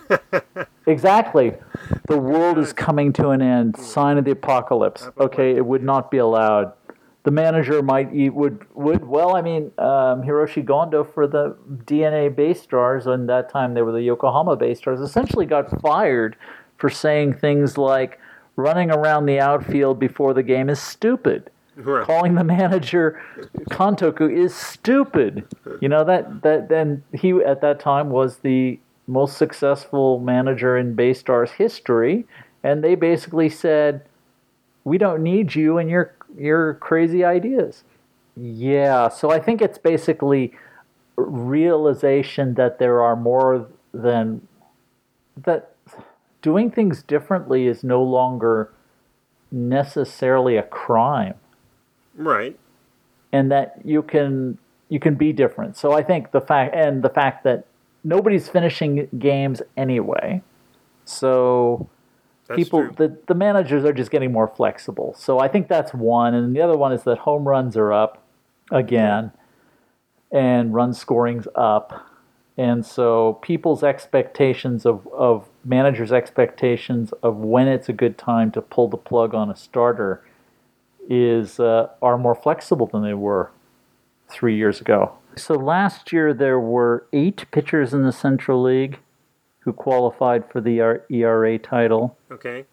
Speaker 2: Exactly. The world is coming to an end. Sign of the apocalypse. Okay, it would not be allowed. The manager might eat, would, would well, I mean, um, Hiroshi Gondo for the D N A Bay Stars, and that time they were the Yokohama Bay Stars, essentially got fired for saying things like running around the outfield before the game is stupid.
Speaker 1: Right.
Speaker 2: Calling the manager Kantoku is stupid. You know, that, that then he at that time was the most successful manager in Bay Stars history, and they basically said, "We don't need you and your your crazy ideas." Yeah, so I think it's basically realization that there are more than that. Doing things differently is no longer necessarily a crime.
Speaker 1: Right.
Speaker 2: And that you can you can be different. So I think the fact and the fact that nobody's finishing games anyway. So
Speaker 1: That's
Speaker 2: people
Speaker 1: true.
Speaker 2: the the managers are just getting more flexible. So I think that's one, and the other one is that home runs are up again and run scoring's up. And so people's expectations of, of managers' expectations of when it's a good time to pull the plug on a starter is uh, are more flexible than they were three years ago. So last year there were eight pitchers in the Central League who qualified for the E R A title.
Speaker 1: Okay.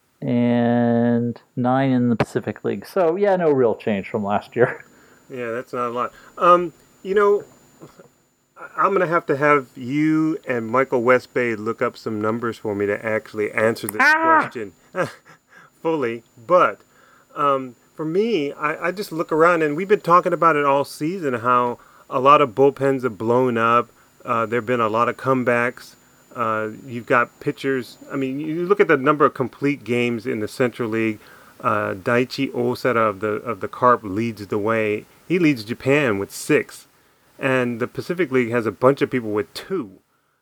Speaker 2: And nine in the Pacific League. So, yeah, no real change from last year.
Speaker 1: Yeah, that's not a lot. Um, you know, I'm going to have to have you and Michael Westbay look up some numbers for me to actually answer this ah! question fully. But um, for me, I, I just look around, and we've been talking about it all season, how a lot of bullpens have blown up. Uh, there have been a lot of comebacks. Uh, you've got pitchers. I mean, you look at the number of complete games in the Central League. Uh, Daichi Osada of the of the Carp leads the way. He leads Japan with six, and the Pacific League has a bunch of people with two.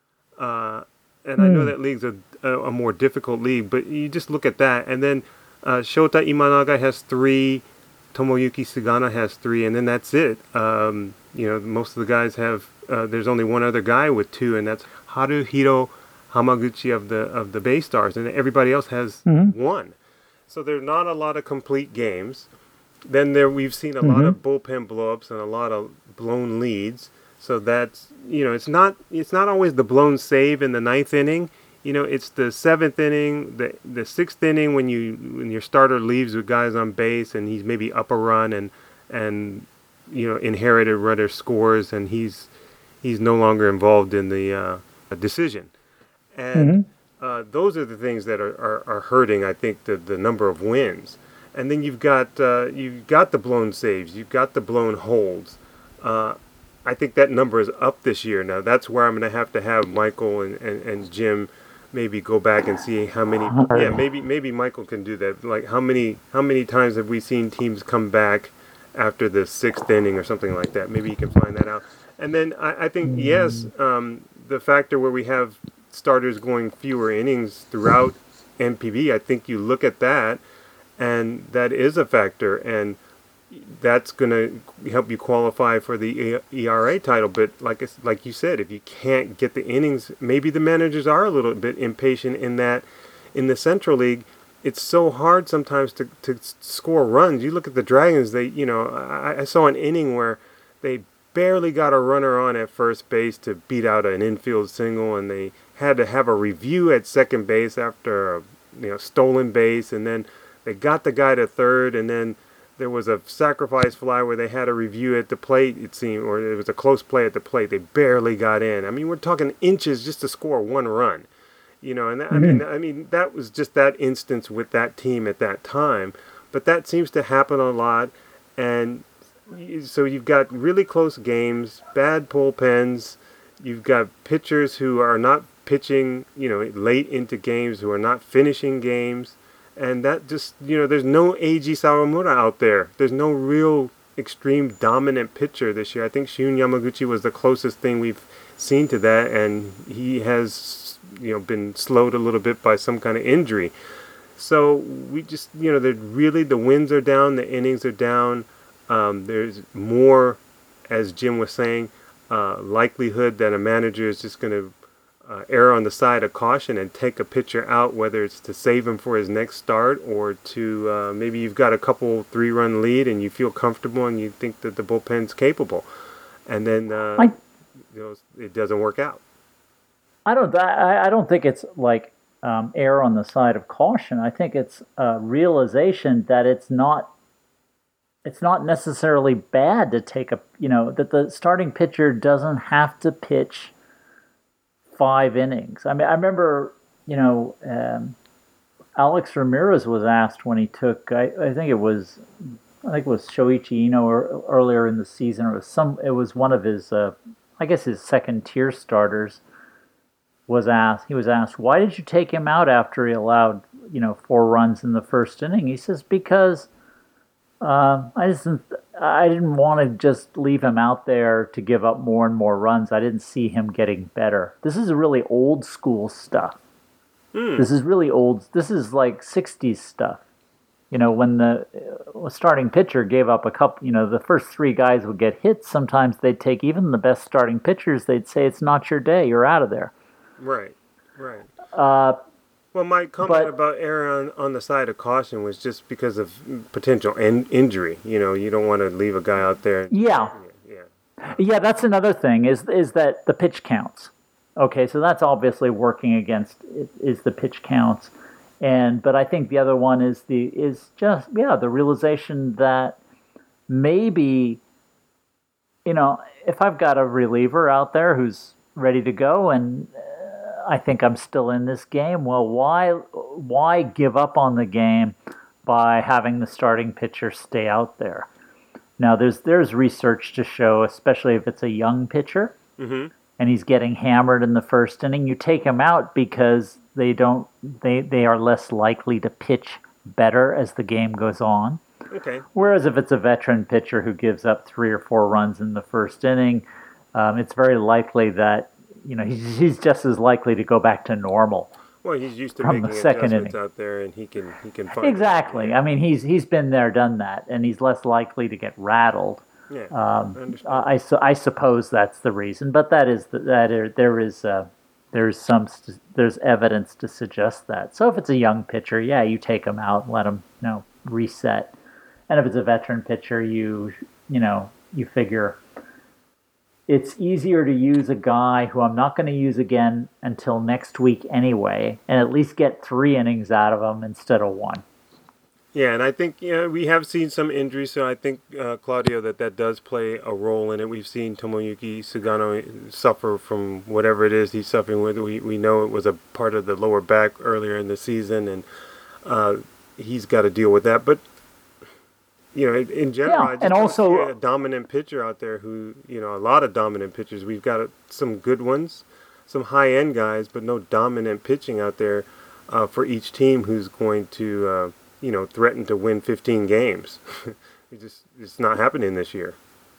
Speaker 1: Uh, and mm. I know that league's a, a, a more difficult league, but you just look at that, and then uh, Shota Imanaga has three, Tomoyuki Sugana has three, and then that's it. Um, you know, most of the guys have. Uh, there's only one other guy with two, and that's Haruhiro Hamaguchi of the of the Bay Stars, and everybody else has mm-hmm. one. So there's not a lot of complete games. Then there we've seen a mm-hmm. lot of bullpen blowups and a lot of blown leads. So that's you know it's not it's not always the blown save in the ninth inning. You know it's the seventh inning, the the sixth inning when you when your starter leaves with guys on base and he's maybe up a run and and you know inherited runner scores and he's he's no longer involved in the uh, decision. And mm-hmm. uh, those are the things that are, are, are hurting, I think, the, the number of wins. And then you've got uh, you've got the blown saves, you've got the blown holds. Uh, I think that number is up this year. Now, that's where I'm going to have to have Michael and, and, and Jim maybe go back and see how many. Yeah, maybe maybe Michael can do that. Like how many how many times have we seen teams come back after the sixth inning or something like that? Maybe you can find that out. And then I, I think, yes, um, the factor where we have starters going fewer innings throughout M P B, I think you look at that, and that is a factor, and that's going to help you qualify for the E R A title. But like like you said, if you can't get the innings, maybe the managers are a little bit impatient in that in the Central League. It's so hard sometimes to, to score runs. You look at the Dragons, they, you know, I, I saw an inning where they barely got a runner on at first base to beat out an infield single, and they had to have a review at second base after a you know stolen base, and then they got the guy to third, and then there was a sacrifice fly where they had a review at the plate, it seemed, or it was a close play at the plate. They barely got in. I mean, we're talking inches just to score one run, you know. And that, mm-hmm. I mean, I mean that was just that instance with that team at that time. But that seems to happen a lot, and so you've got really close games, bad bullpens. You've got pitchers who are not pitching, you know, late into games, who are not finishing games. And that just, you know, there's no Eiji Sawamura out there. There's no real extreme dominant pitcher this year. I think Shun Yamaguchi was the closest thing we've seen to that, and he has, you know, been slowed a little bit by some kind of injury. So we just, you know, they're really, the wins are down, the innings are down. Um, there's more, as Jim was saying, uh, likelihood that a manager is just going to uh, err on the side of caution and take a pitcher out, whether it's to save him for his next start or to uh, maybe you've got a couple three-run lead and you feel comfortable and you think that the bullpen's capable, and then uh, I, you know it doesn't work out.
Speaker 2: I don't. I, I don't think it's like um, err on the side of caution. I think it's a realization that it's not. It's not necessarily bad to take a, you know, that the starting pitcher doesn't have to pitch five innings. I mean, I remember, you know, um, Alex Ramirez was asked when he took, I, I think it was, I think it was Shoichi Ino or, earlier in the season, or it was some, it was one of his, uh, I guess his second tier starters was asked, he was asked, why did you take him out after he allowed, you know, four runs in the first inning? He says, because Uh, I just I didn't want to just leave him out there to give up more and more runs. I didn't see him getting better. This is really old school stuff. Mm. This is really old. This is like sixties stuff. You know, when the uh, starting pitcher gave up a couple, you know, the first three guys would get hits. Sometimes they'd take even the best starting pitchers. They'd say, it's not your day. You're out of there.
Speaker 1: Right, right.
Speaker 2: Uh,
Speaker 1: Well, my comment but, about erring on, on the side of caution was just because of potential in, injury. You know, you don't want to leave a guy out there.
Speaker 2: Yeah.
Speaker 1: Yeah.
Speaker 2: Yeah, that's another thing is is that the pitch counts. Okay, so that's obviously working against is the pitch counts, and but I think the other one is the is just yeah the realization that maybe, you know, if I've got a reliever out there who's ready to go and uh, I think I'm still in this game, well, why why give up on the game by having the starting pitcher stay out there? Now, there's there's research to show, especially if it's a young pitcher,
Speaker 1: Mm-hmm.
Speaker 2: and he's getting hammered in the first inning, you take him out because they don't they they are less likely to pitch better as the game goes on.
Speaker 1: Okay.
Speaker 2: Whereas if it's a veteran pitcher who gives up three or four runs in the first inning, um, it's very likely that you know he's, he's just as likely to go back to normal.
Speaker 1: Well, he's used to
Speaker 2: From
Speaker 1: making
Speaker 2: the second
Speaker 1: adjustments
Speaker 2: inning.
Speaker 1: out there, and he can he can find
Speaker 2: Exactly. I mean, he's he's been there, done that, and he's less likely to get rattled.
Speaker 1: Yeah,
Speaker 2: Um,
Speaker 1: I understand.
Speaker 2: I, I su- I suppose that's the reason, but that is the, that are, there is uh, there's some st- there's evidence to suggest that. So if it's a young pitcher, yeah, you take him out and let him you know reset. And if it's a veteran pitcher, you you know you figure it's easier to use a guy who I'm not going to use again until next week anyway, and at least get three innings out of him instead of one.
Speaker 1: Yeah, and I think you know, we have seen some injuries, so I think, uh, Claudio, that that does play a role in it. We've seen Tomoyuki Sugano suffer from whatever it is he's suffering with. We we know it was a part of the lower back earlier in the season, and uh, he's got to deal with that. But, you know, in, in general,
Speaker 2: Yeah,
Speaker 1: I just
Speaker 2: and
Speaker 1: don't
Speaker 2: also-
Speaker 1: see a dominant pitcher out there who, you know, a lot of dominant pitchers. We've got uh, some good ones, some high-end guys, but no dominant pitching out there uh, for each team who's going to... Uh, you know, threaten to win fifteen games. it just it's not happening this year.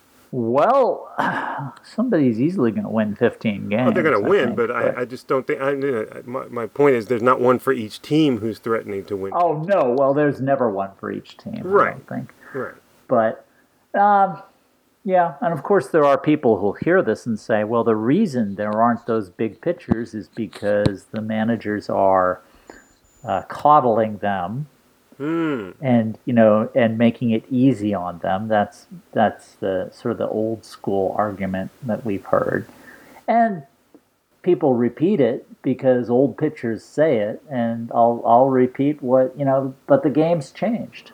Speaker 2: Well, somebody's easily going to win fifteen games.
Speaker 1: Well, they're going to
Speaker 2: I
Speaker 1: win,
Speaker 2: think,
Speaker 1: but, I, I just don't think. I, my my point is, there's not one for each team who's threatening to win.
Speaker 2: Oh no! Well, there's never one for each team. I
Speaker 1: Right.
Speaker 2: don't think.
Speaker 1: Right.
Speaker 2: But, um, yeah, and of course there are people who'll hear this and say, "Well, the reason there aren't those big pitchers is because the managers are uh, coddling them."
Speaker 1: Hmm.
Speaker 2: And you know, and making it easy on them. That's that's the sort of the old school argument that we've heard, and people repeat it because old pitchers say it. And I'll I'll repeat what you know. But the game's changed,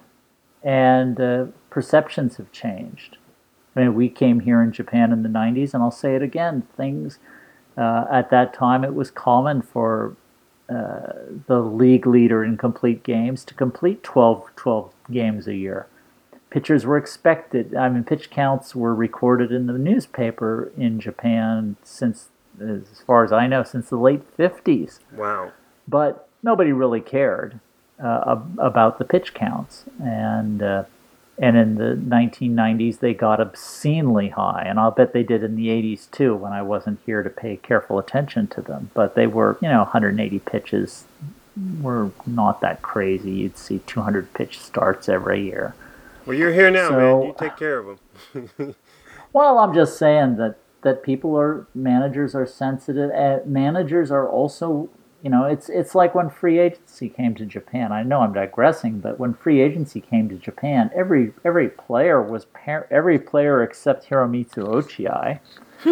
Speaker 2: and uh, perceptions have changed. I mean, we came here in Japan in the nineties, and I'll say it again. Things uh, at that time, it was common for Uh, the league leader in complete games to complete twelve, twelve games a year. Pitchers were expected, I mean, pitch counts were recorded in the newspaper in Japan since, as far as I know, since the late fifties.
Speaker 1: Wow.
Speaker 2: But nobody really cared uh, ab- about the pitch counts. And uh, and in the nineteen nineties, they got obscenely high. And I'll bet they did in the eighties, too, when I wasn't here to pay careful attention to them. But they were, you know, one hundred eighty pitches were not that crazy. You'd see two hundred pitch starts every year.
Speaker 1: Well, you're here now,
Speaker 2: So-
Speaker 1: man. You take care of them.
Speaker 2: Well, I'm just saying that, that people are, managers are sensitive. Uh, managers are also, you know, it's it's like when free agency came to Japan. I know I'm digressing, but when free agency came to Japan, every every player was par- every player except Hiromitsu Ochiai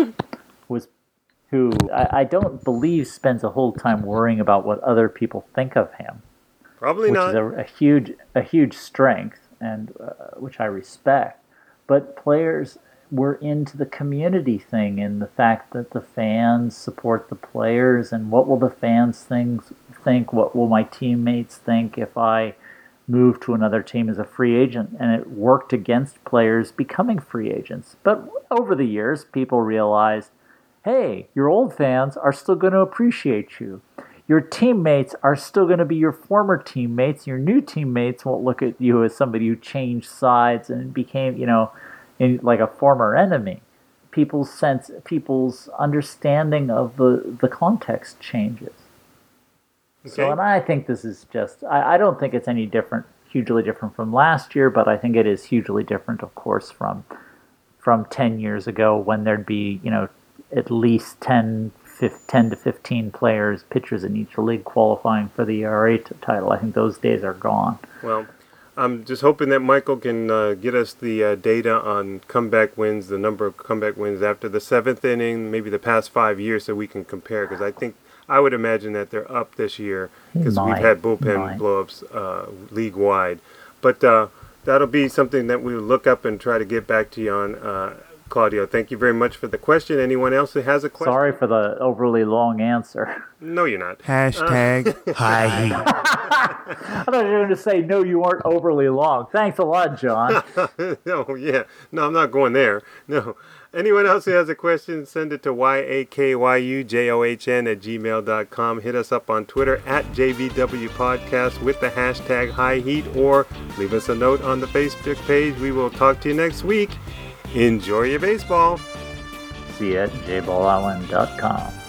Speaker 2: was who I, I don't believe spends a whole time worrying about what other people think of him,
Speaker 1: Probably
Speaker 2: which
Speaker 1: not.
Speaker 2: is a, a huge a huge strength and uh, which I respect. But players were into the community thing and the fact that the fans support the players and what will the fans think, think what will my teammates think if I move to another team as a free agent, and it worked against players becoming free agents. But over the years, people realized, hey, your old fans are still going to appreciate you. Your teammates are still going to be your former teammates. Your new teammates won't look at you as somebody who changed sides and became, you know, in, like a former enemy. People's sense, people's understanding of the, the context changes. So,
Speaker 1: Okay.
Speaker 2: and I think this is just, I, I don't think it's any different, hugely different from last year, but I think it is hugely different, of course, from from ten years ago when there'd be, you know, at least ten, ten to fifteen players, pitchers in each league qualifying for the E R A t- title. I think those days are gone.
Speaker 1: Well, I'm just hoping that Michael can uh, get us the uh, data on comeback wins, the number of comeback wins after the seventh inning, maybe the past five years, so we can compare. Because I think I would imagine that they're up this year because we've had bullpen blowups uh, league wide. But uh, that'll be something that we will look up and try to get back to you on. Uh, Claudio, thank you very much for the question. Anyone else who has a question?
Speaker 2: Sorry for the overly long answer.
Speaker 1: No, you're not.
Speaker 6: Hashtag uh, high heat.
Speaker 2: I thought you were going to say, no, you weren't overly long. Thanks a lot, John.
Speaker 1: No, yeah. No, I'm not going there. No. Anyone else who has a question, send it to Y A K Y U J O H N at gmail dot com. Hit us up on Twitter at J V W Podcast with the hashtag high heat, or leave us a note on the Facebook page. We will talk to you next week. Enjoy your baseball.
Speaker 2: See you at j ball island dot com.